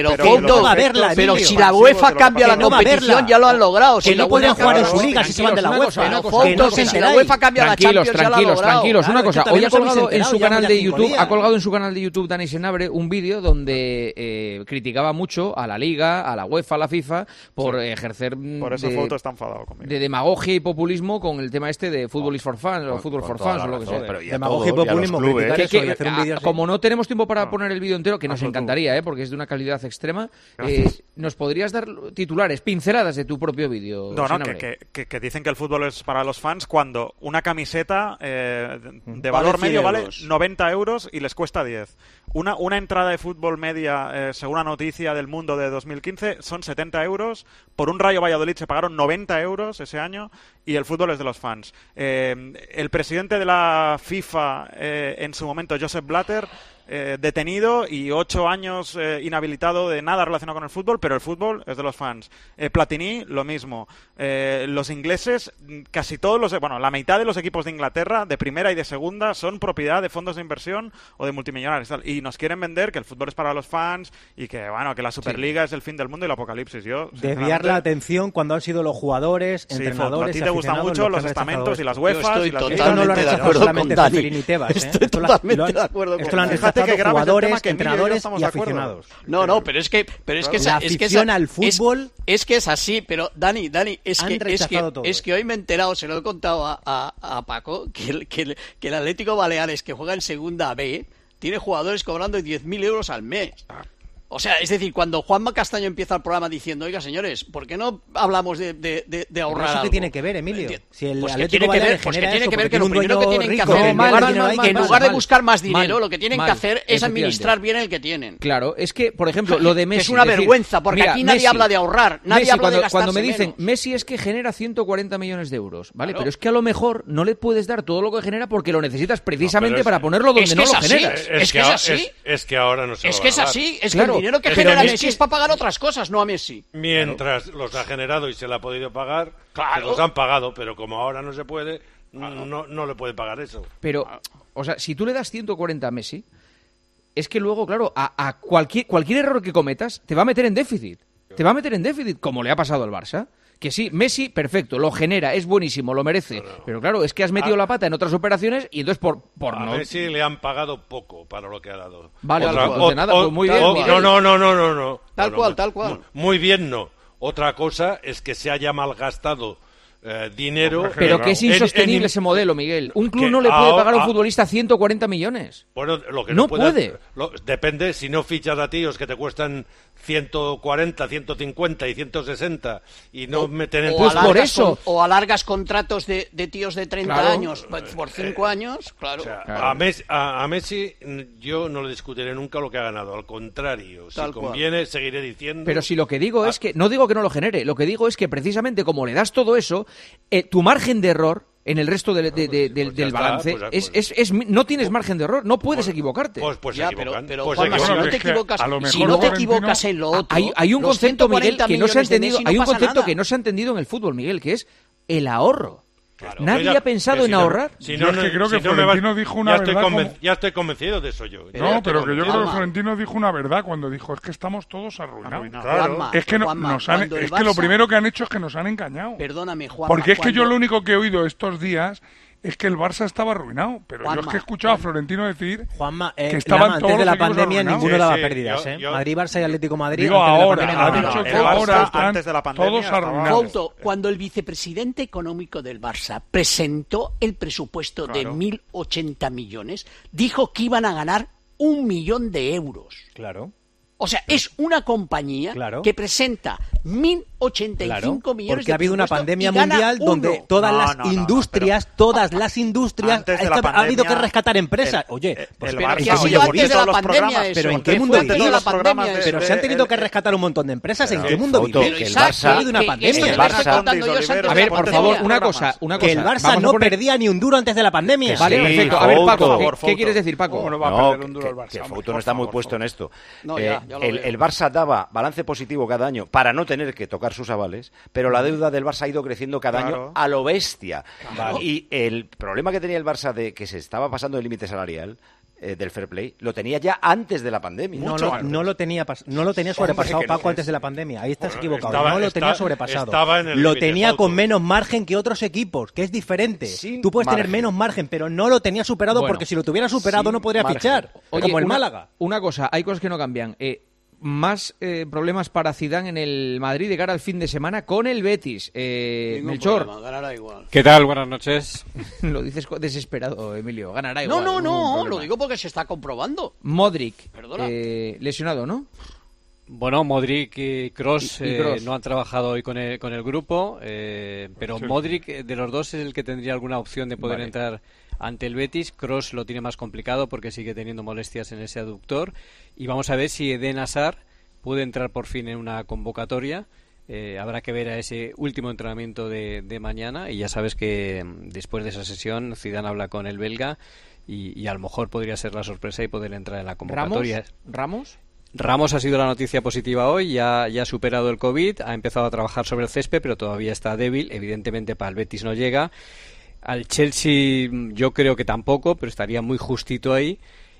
Pero si la UEFA cambia la competición, ya lo han logrado. Que no pueden jugar en su liga si se van de la UEFA. Si la UEFA cambia la Champions, ya lo ha logrado. Tranquilos. Una cosa, hoy ha colgado en su canal de YouTube, Dani Senabre, un vídeo donde criticaba mucho a la Liga, a la UEFA, a la FIFA, por ejercer por eso Fouto está enfadado conmigo. De demagogia y populismo con el tema este de Fútbol is for Fans o Fútbol for Fans o lo que sea. Demagogia y populismo, criticar eso y hacer un vídeo así. Como no tenemos tiempo para poner el vídeo entero, que nos encantaría, porque es de una calidad extrema, ¿nos podrías dar titulares, pinceladas de tu propio vídeo? Que dicen que el fútbol es para los fans cuando una camiseta de valor medio vale 90 euros y les cuesta 10. Una entrada de fútbol media, según una noticia del Mundo de 2015, son 70 euros. Por un Rayo Valladolid se pagaron 90 euros ese año y el fútbol es de los fans. El presidente de la FIFA en su momento, Joseph Blatter, detenido y 8 años inhabilitado de nada relacionado con el fútbol, pero el fútbol es de los fans. Platini, lo mismo. Los ingleses, casi todos la mitad de los equipos de Inglaterra, de primera y de segunda, son propiedad de fondos de inversión o de multimillonarios. Y nos quieren vender que el fútbol es para los fans y que la Superliga es el fin del mundo y el apocalipsis. Desviar la atención cuando han sido los jugadores, entrenadores, a ti te gustan mucho los estamentos y las UEFAs. Esto no lo han rechazado solamente Ceferín y Tebas. Estoy totalmente de acuerdo con Dani. Jugadores, entrenadores y aficionados. Pero es que la afición al fútbol es que es así, pero Dani, es que hoy me he enterado, se lo he contado a Paco, que el Atlético Baleares, que juega en Segunda B, tiene jugadores cobrando 10.000 euros al mes. O sea, es decir, cuando Juanma Castaño empieza el programa diciendo, oiga, señores, ¿por qué no hablamos de ahorrar algo? ¿Eso qué tiene que ver, Emilio? Si el Atlético Baleares tiene que ver que lo primero que tienen que hacer, en lugar de buscar más dinero, lo que tienen que hacer es administrar bien el que tienen. Claro, es que, por ejemplo, lo de Messi... Es una vergüenza, porque aquí nadie habla de ahorrar, nadie habla de gastarse cuando me dicen, Messi es que genera 140 millones de euros, ¿vale? Claro. Pero es que a lo mejor no le puedes dar todo lo que genera porque lo necesitas precisamente para ponerlo donde no lo generas. Es que es así. Es que ahora no se Es que es así, es que el dinero que genera Messi es para pagar otras cosas, no a Messi. Mientras los ha generado y se le ha podido pagar, los han pagado, pero como ahora no se puede, no le puede pagar eso. Pero, o sea, si tú le das 140 a Messi, es que luego, claro, a cualquier error que cometas te va a meter en déficit. Te va a meter en déficit, como le ha pasado al Barça, Que sí, Messi, perfecto, lo genera, es buenísimo, lo merece. Pero claro, es que has metido la pata en otras operaciones y entonces por a no... Messi le han pagado poco para lo que ha dado. Vale, de nada, pues muy bien. No. Tal cual. Muy bien, no. Otra cosa es que se haya malgastado dinero. Pero que es insostenible ese modelo, Miguel. Un club no le puede pagar a un futbolista 140 millones. Bueno, lo que no puede. Depende, si no fichas a tíos que te cuestan 140, 150 y 160 y no meten en... Pues por eso. O alargas contratos de tíos de 30 años por 5 años, claro. O sea, a Messi yo no le discutiré nunca lo que ha ganado. Al contrario, si conviene, seguiré diciendo... Pero si lo que digo es que... No digo que no lo genere. Lo que digo es que precisamente como le das todo eso... tu margen de error en el resto del balance no tienes margen de error, no puedes equivocarte. Pues ya, pero Juanma, si no te equivocas en lo otro, hay un concepto, Miguel, que no se ha entendido, hay un concepto que no se ha entendido en el fútbol, Miguel, que es el ahorro. Claro, nadie ha pensado en ahorrar. Creo que Florentino dijo una verdad. Ya estoy convencido de eso yo. Pero yo creo que Florentino dijo una verdad cuando dijo: es que estamos todos arruinados. Claro. Es que lo primero que han hecho es que nos han engañado. Perdóname, Juanma. Porque es que yo lo único que he oído estos días es que el Barça estaba arruinado, pero yo es que he escuchado a Florentino decir que estaban todos antes de la los pandemia arruinados. ninguno daba pérdidas, Madrid, Barça y Atlético Madrid. Digo, antes ahora, ha dicho que ahora están todos arruinados. Fouto, cuando el vicepresidente económico del Barça presentó el presupuesto de 1.080 millones, dijo que iban a ganar 1 millón de euros. Claro. O sea, es una compañía que presenta 1.085 millones porque ha habido una pandemia mundial donde todas las industrias ha habido que rescatar empresas. Oye, pues que ha sido antes de la pandemia eso. Pero ¿en qué mundo vivís? Pero se han tenido que rescatar un montón de empresas. ¿En qué mundo vivís? Ha habido una pandemia. A ver, por favor, una cosa. Que el Barça no perdía ni un duro antes de la pandemia. Vale, perfecto. A ver, Paco, ¿qué quieres decir, Paco? Que Fouto no está muy puesto en esto. El Barça daba balance positivo cada año para no tener que tocar sus avales, pero la deuda del Barça ha ido creciendo cada año a lo bestia. Y el problema que tenía el Barça de que se estaba pasando el límite salarial del fair play, lo tenía ya antes de la pandemia. No lo tenía sobrepasado, Paco, antes de la pandemia. Ahí estás equivocado. No lo tenía sobrepasado. Lo tenía con menos margen que otros equipos, que es diferente. Tú puedes tener menos margen, pero no lo tenía superado porque si lo tuviera superado no podría fichar. Como el Málaga. Una cosa, hay cosas que no cambian. Más problemas para Zidane en el Madrid de cara al fin de semana con el Betis. Melchor. Ganará igual. ¿Qué tal? Buenas noches. Lo dices desesperado, Emilio. Ganará igual. No, lo digo porque se está comprobando. Modric, lesionado, ¿no? Bueno, Modric y Kroos no han trabajado hoy con el grupo, pero Modric de los dos es el que tendría alguna opción de poder entrar ante el Betis. Kroos lo tiene más complicado porque sigue teniendo molestias en ese aductor. Y vamos a ver si Eden Hazard puede entrar por fin en una convocatoria. Habrá que ver a ese último entrenamiento de mañana. Y ya sabes que después de esa sesión Zidane habla con el belga y a lo mejor podría ser la sorpresa y poder entrar en la convocatoria. Ramos ha sido la noticia positiva hoy, ya ha superado el COVID, ha empezado a trabajar sobre el césped, pero todavía está débil. Evidentemente para el Betis no llega. Al Chelsea yo creo que tampoco, pero estaría muy justito ahí.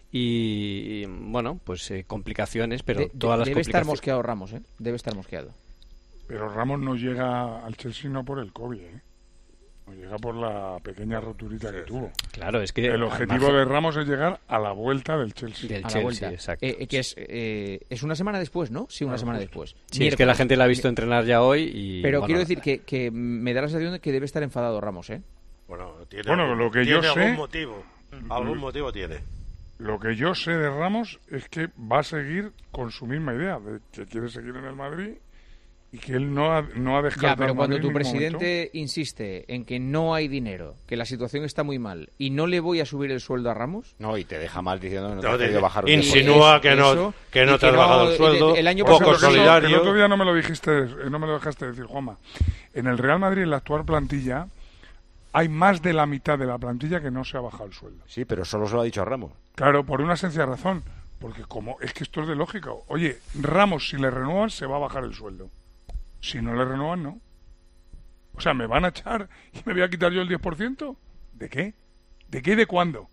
Y bueno, pues complicaciones, pero todas las debe complicaciones... estar mosqueado Ramos, debe estar mosqueado. Pero Ramos no llega al Chelsea no por el COVID, no llega por la pequeña roturita que tuvo. Claro, es que el objetivo de Ramos es llegar a la vuelta del Chelsea. A la vuelta, exacto. Que es una semana después, ¿no? Sí, una semana después. Sí, es que la gente la ha visto entrenar ya hoy y... Pero quiero decir que me da la sensación de que debe estar enfadado Ramos, Bueno, lo que yo sé... algún motivo. Algún motivo tiene. Lo que yo sé de Ramos es que va a seguir con su misma idea, de que quiere seguir en el Madrid y que él no ha descartado. Ya, pero cuando tu en presidente insiste en que no hay dinero, que la situación está muy mal y no le voy a subir el sueldo a Ramos... No, y te deja mal diciendo que no te ha querido bajar. Insinúa que no te has bajado el sueldo, el año poco pasado, solidario... El otro día no me lo dejaste decir, Juanma. En el Real Madrid, en la actual plantilla, hay más de la mitad de la plantilla que no se ha bajado el sueldo. Sí, pero solo se lo ha dicho a Ramos. Claro, por una sencilla razón. Porque es que esto es de lógica. Oye, Ramos, si le renuevan, se va a bajar el sueldo. Si no le renuevan, no. O sea, ¿me van a echar y me voy a quitar yo el 10%? ¿De qué? ¿De qué y de cuándo?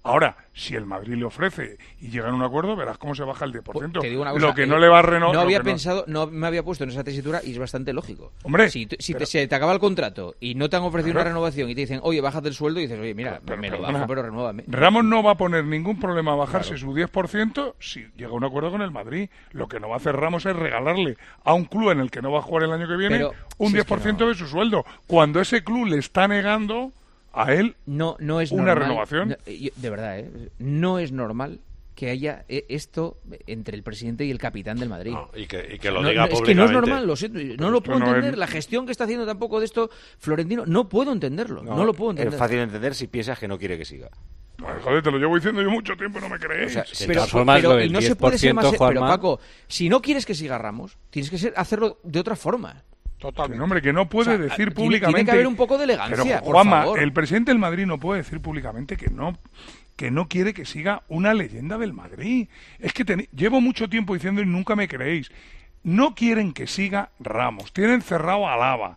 Ahora, si el Madrid le ofrece y llegan a un acuerdo, verás cómo se baja el 10%. Te digo una cosa, lo que no le va a renovar... No me había puesto en esa tesitura y es bastante lógico. Hombre... Si te acaba el contrato y no te han ofrecido una renovación y te dicen, oye, bájate el sueldo, y dices, oye, mira, me lo bajo, pero renúvame. Ramos no va a poner ningún problema a bajarse su 10% si llega a un acuerdo con el Madrid. Lo que no va a hacer Ramos es regalarle a un club en el que no va a jugar el año que viene un 10% de su sueldo. Cuando ese club le está negando... a él no es una normal, renovación. De verdad, no es normal que haya esto entre el presidente y el capitán del Madrid. Y que lo diga públicamente. Es que no es normal, lo siento, no lo puedo entender. La gestión que está haciendo tampoco de esto Florentino, no puedo entenderlo, no lo puedo entender. Es fácil de entender si piensas que no quiere que siga. Joder, te lo llevo diciendo yo mucho tiempo, no me creéis. O sea, pero no se puede ser más... Pero Paco, si no quieres que siga Ramos, tienes que hacerlo de otra forma. Totalmente. Que, hombre, que no puede decir públicamente... Tiene que haber un poco de elegancia, pero, Juanma, el presidente del Madrid no puede decir públicamente que no quiere que siga una leyenda del Madrid. Es que llevo mucho tiempo diciendo y nunca me creéis. No quieren que siga Ramos. Tienen cerrado a Alaba.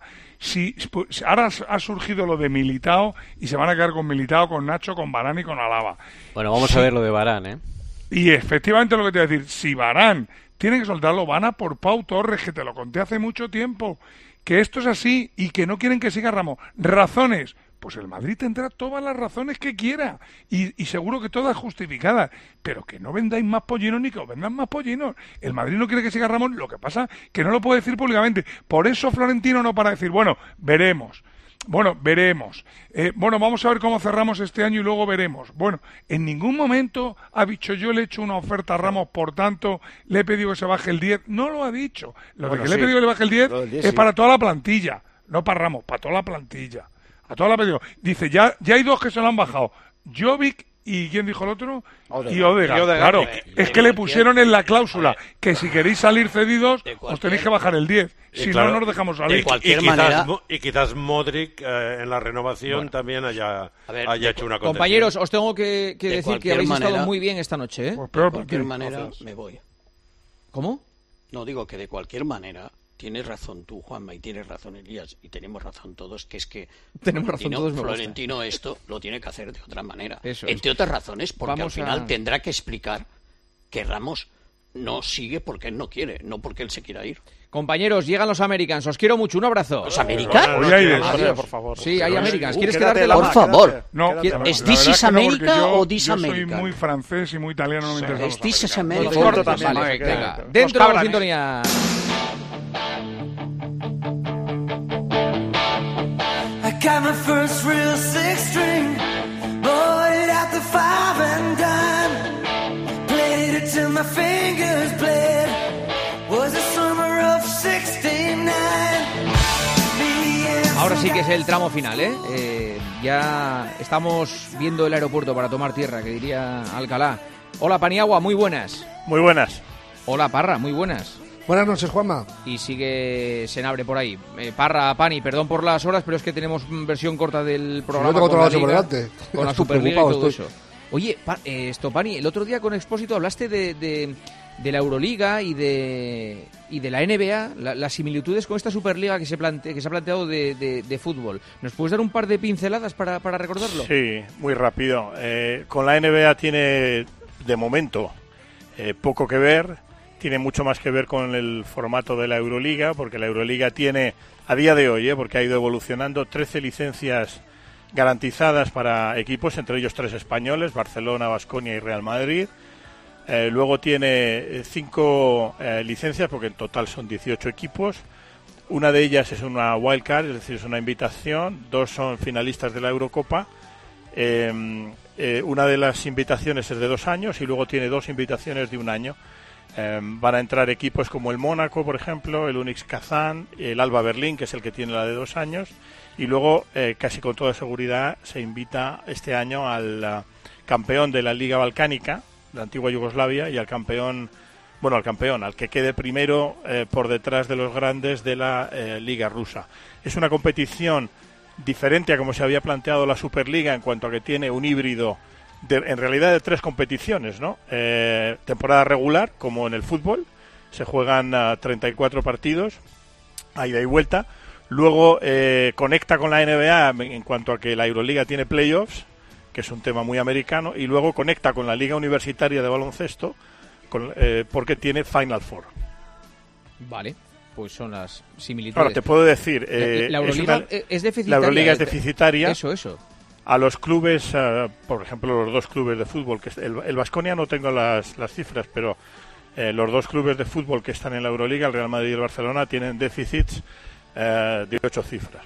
Ahora ha surgido lo de Militao y se van a quedar con Militao, con Nacho, con Varane y con Alaba. Bueno, vamos a ver lo de Varane, ¿eh? Y efectivamente lo que te voy a decir, si Varane tiene que soltarlo, van a por Pau Torres, que te lo conté hace mucho tiempo, que esto es así y que no quieren que siga Ramos. ¿Razones? Pues el Madrid tendrá todas las razones que quiera y seguro que todas justificadas, pero que no vendáis más pollinos ni que os vendan más pollinos. El Madrid no quiere que siga Ramos, lo que pasa que no lo puede decir públicamente. Por eso Florentino no para decir, bueno, veremos. Bueno, veremos. Vamos a ver cómo cerramos este año y luego veremos. Bueno, en ningún momento ha dicho yo le he hecho una oferta a Ramos, por tanto, le he pedido que se baje el 10. No lo ha dicho. Lo de que le he pedido que le baje el 10 es para toda la plantilla, no para Ramos, para toda la plantilla. A toda la plantilla. Dice, ya hay dos que se lo han bajado. Jovic y ¿quién dijo el otro? Y Odegaard. Claro, es que le pusieron en la cláusula que si queréis salir cedidos os tenéis que bajar el 10. Si no, nos dejamos salir. Y quizás Modric en la renovación también haya hecho una cosa. Compañeros, os tengo que decir que habéis estado muy bien esta noche, ¿eh? De cualquier manera me voy. ¿Cómo? No, digo que de cualquier manera... Tienes razón tú, Juanma, y tienes razón Elías, y tenemos razón todos, que es que Florentino esto lo tiene que hacer de otra manera. Entre otras razones, porque al final tendrá que explicar que Ramos no sigue porque él no quiere, no porque él se quiera ir. Compañeros, llegan los Americans, os quiero mucho, un abrazo. ¿Los Americans? Por favor. Sí, hay Americans. ¿Quieres quedarte por favor? No, ¿Es This is America o This America? Yo soy muy francés y muy italiano, no me interesa. ¿Es This is America? Vale, venga. Dentro de la sintonía. Got my first real six string, bought it at the 5 and dime, played it till my fingers bled, was the summer of 69. Ahora sí que es el tramo final, ¿eh? Ya estamos viendo el aeropuerto para tomar tierra, que diría Alcalá. Hola, Paniagua, muy buenas. Muy buenas. Hola, Parra, muy buenas. Buenas noches, Juanma. Y sigue Senabre por ahí. Parra, Pani, perdón por las horas, pero es que tenemos versión corta del programa. Si no tengo todo eso por delante. Con la Superliga y todo eso. Oye, Pani, el otro día con Expósito hablaste de la Euroliga y de la NBA, las similitudes con esta Superliga que se ha planteado de fútbol. ¿Nos puedes dar un par de pinceladas para recordarlo? Sí, muy rápido. Con la NBA tiene, de momento, poco que ver. Tiene mucho más que ver con el formato de la Euroliga, porque la Euroliga tiene, a día de hoy, porque ha ido evolucionando, 13 licencias garantizadas para equipos, entre ellos 3 españoles, Barcelona, Baskonia y Real Madrid. Luego tiene 5 licencias, porque en total son 18 equipos. Una de ellas es una wildcard, es decir, es una invitación. 2 son finalistas de la Eurocopa. Una de las invitaciones es de 2 años y luego tiene 2 invitaciones de 1 año. Van a entrar equipos como el Mónaco, por ejemplo, el Unics Kazán, el Alba Berlín, que es el que tiene la de 2 años, y luego, casi con toda seguridad, se invita este año al campeón de la Liga Balcánica, la antigua Yugoslavia, y al campeón, al que quede primero por detrás de los grandes de la Liga Rusa. Es una competición diferente a como se había planteado la Superliga, en cuanto a que tiene un híbrido en realidad de 3 competiciones, ¿no? Temporada regular, como en el fútbol, se juegan 34 partidos, a ida y vuelta. Luego conecta con la NBA en cuanto a que la Euroliga tiene playoffs, que es un tema muy americano, y luego conecta con la Liga Universitaria de Baloncesto, porque tiene Final Four. Vale, pues son las similitudes. Ahora, te puedo decir... la Euroliga es deficitaria. La Euroliga es deficitaria. Eso. A los clubes, por ejemplo, los dos clubes de fútbol, que el Baskonia no tengo las cifras, pero los dos clubes de fútbol que están en la Euroliga, el Real Madrid y el Barcelona, tienen déficits de 8 cifras.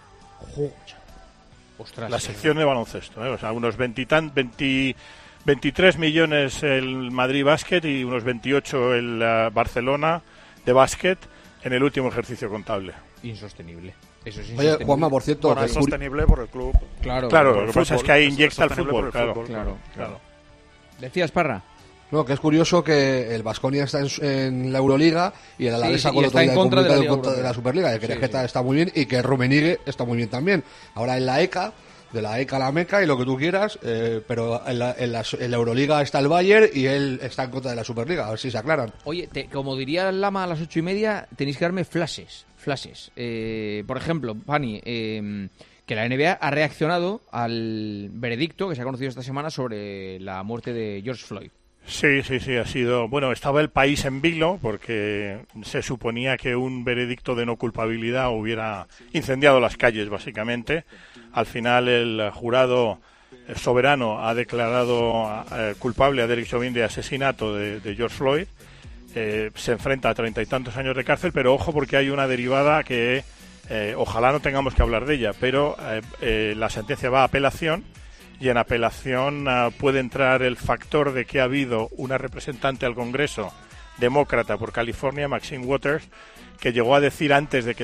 Ostras, la sección de baloncesto, o sea, unos 23 millones el Madrid Básquet y unos 28 el Barcelona de básquet en el último ejercicio contable. Insostenible. Eso es insostenible. Oye, Juanma, por cierto... Bueno, es sostenible por el club. Claro, lo que pasa es que ahí inyecta el fútbol. Claro. ¿Decías, Parra? No, que es curioso que el Baskonia está en la Euroliga y el Alavés ha está en contra de la Superliga, que Querejeta está muy bien y que Rummenigge está muy bien también. Ahora en la ECA, de la ECA a la Meca y lo que tú quieras, pero en la Euroliga está el Bayern y él está en contra de la Superliga, a ver si se aclaran. Oye, como diría Lama a las 8:30, tenéis que darme flashes. Por ejemplo, Pani, que la NBA ha reaccionado al veredicto que se ha conocido esta semana sobre la muerte de George Floyd. Sí, ha sido... Bueno, estaba el país en vilo porque se suponía que un veredicto de no culpabilidad hubiera incendiado las calles, básicamente. Al final el jurado soberano ha declarado culpable a Derek Chauvin de asesinato de George Floyd. Se enfrenta a 30 y tantos años de cárcel, pero ojo porque hay una derivada que ojalá no tengamos que hablar de ella, pero la sentencia va a apelación. Y en apelación puede entrar el factor de que ha habido una representante al Congreso demócrata por California, Maxine Waters, que llegó a decir antes de que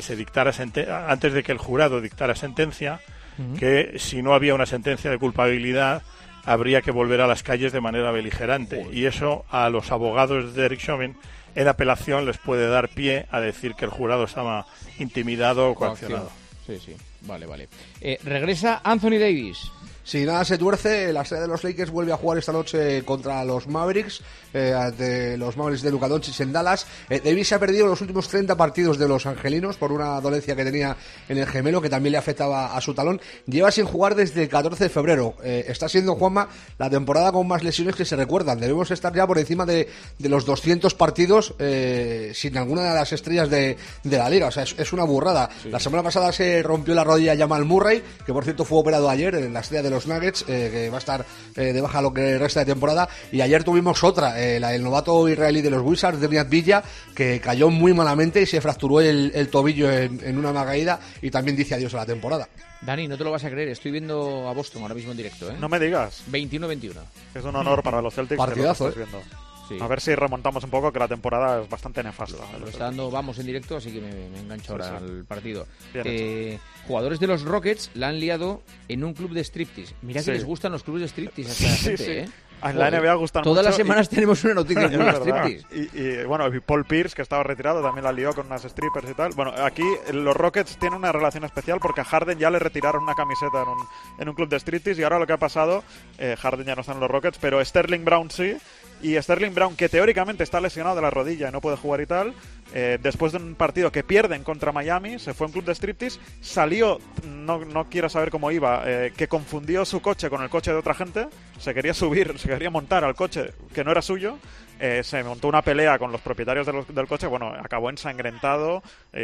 el jurado dictara sentencia, que si no había una sentencia de culpabilidad habría que volver a las calles de manera beligerante. Y eso a los abogados de Derek Chauvin en apelación les puede dar pie a decir que el jurado estaba intimidado o coaccionado. Sí, vale. Regresa Anthony Davis. Si nada se tuerce, la estrella de los Lakers vuelve a jugar esta noche contra los Mavericks, ante los Mavericks de Luka Doncic en Dallas. Davis se ha perdido los últimos 30 partidos de los angelinos por una dolencia que tenía en el gemelo, que también le afectaba a su talón. Lleva sin jugar desde el 14 de febrero. Está siendo, Juanma, la temporada con más lesiones que se recuerdan. Debemos estar ya por encima de los 200 partidos sin alguna de las estrellas de la liga. O sea, es una burrada. Sí. La semana pasada se rompió la rodilla Jamal Murray, que por cierto fue operado ayer en la estrella de los Nuggets, que va a estar de baja lo que resta de temporada. Y ayer tuvimos otra, el novato israelí de los Wizards, de Riyad Villa, que cayó muy malamente y se fracturó el tobillo en una caída, y también dice adiós a la temporada. Dani, no te lo vas a creer, estoy viendo a Boston ahora mismo en directo, ¿eh? No me digas. 21-21. Es un honor para los Celtics. Partidazo, que lo viendo. Sí. A ver si remontamos un poco, que la temporada es bastante nefasta. Lo está dando Vamos en directo, así que me engancho ahora al partido. Jugadores de los Rockets la han liado en un club de striptease. Mira que les gustan los clubes de striptease a esta gente, ¿eh? En la NBA gustan Todas mucho las semanas tenemos una noticia de los striptease. Y bueno, Paul Pierce, que estaba retirado, también la lió con unas strippers y tal. Bueno, aquí los Rockets tienen una relación especial porque a Harden ya le retiraron una camiseta en un club de striptease, y ahora lo que ha pasado, Harden ya no está en los Rockets, pero Sterling Brown sí. Y Sterling Brown, que teóricamente está lesionado de la rodilla y no puede jugar y tal, después de un partido que pierden contra Miami, se fue a un club de striptease, salió, no quiero saber cómo iba, que confundió su coche con el coche de otra gente, se quería montar al coche que no era suyo, se montó una pelea con los propietarios del coche, bueno, acabó ensangrentado,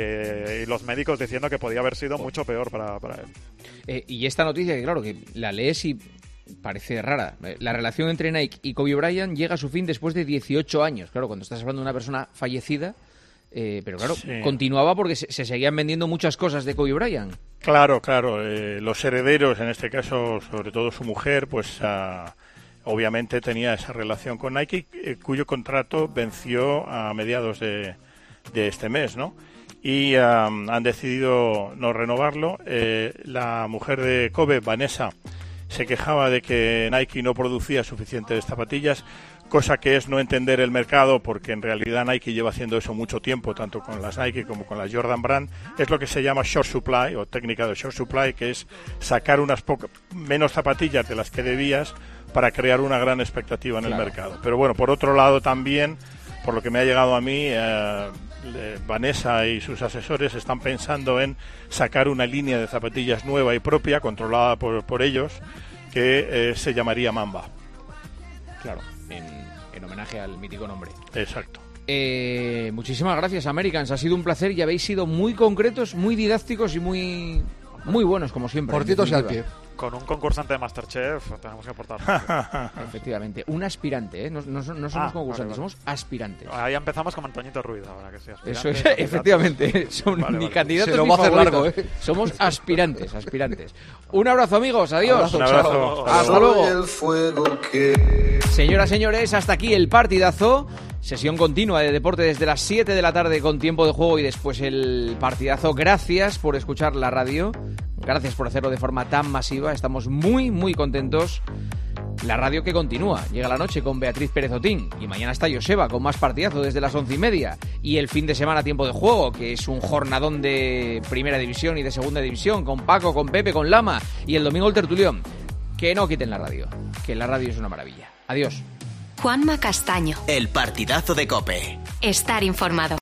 y los médicos diciendo que podía haber sido mucho peor para él. Y esta noticia, que claro, que la lees y parece rara. La relación entre Nike y Kobe Bryant llega a su fin después de 18 años. Claro, cuando estás hablando de una persona fallecida, pero claro, sí. Continuaba porque se seguían vendiendo muchas cosas de Kobe Bryant. Claro. Los herederos, en este caso, sobre todo su mujer, pues obviamente tenía esa relación con Nike, cuyo contrato venció a mediados de este mes, ¿no? Y han decidido no renovarlo. La mujer de Kobe, Vanessa, se quejaba de que Nike no producía suficientes zapatillas, cosa que es no entender el mercado, porque en realidad Nike lleva haciendo eso mucho tiempo, tanto con las Nike como con las Jordan Brand. Es lo que se llama short supply, o técnica de short supply, que es sacar menos zapatillas de las que debías para crear una gran expectativa en el mercado. Pero bueno, por otro lado también, por lo que me ha llegado a mí, Vanessa y sus asesores están pensando en sacar una línea de zapatillas nueva y propia, controlada por ellos, que se llamaría Mamba. Claro, en homenaje al mítico nombre. Exacto. Muchísimas gracias, Americans. Ha sido un placer y habéis sido muy concretos, muy didácticos y muy buenos, como siempre. Cortitos y al pie. Con un concursante de Masterchef tenemos que aportar. Efectivamente, un aspirante, ¿eh? No somos concursantes, somos aspirantes. Ahí empezamos con Antoñito Ruiz, ahora que sea aspirante. Eso es, efectivamente, son ni candidatos se lo ni va a hacer favoritos. largo, ¿eh? Somos aspirantes. Un abrazo, amigos, adiós. Un abrazo. Hasta luego. Señoras, señores, hasta aquí el partidazo. Sesión continua de deporte desde las 7 de la tarde con tiempo de juego y después el partidazo. Gracias por escuchar la radio. Gracias por hacerlo de forma tan masiva. Estamos muy contentos. La radio que continúa. Llega la noche con Beatriz Pérez Otín. Y mañana está Joseba con más partidazo desde las 11:30. Y el fin de semana tiempo de juego, que es un jornadón de primera división y de segunda división. Con Paco, con Pepe, con Lama. Y el domingo el tertulión. Que no quiten la radio. Que la radio es una maravilla. Adiós. Juanma Castaño. El partidazo de COPE. Estar informado.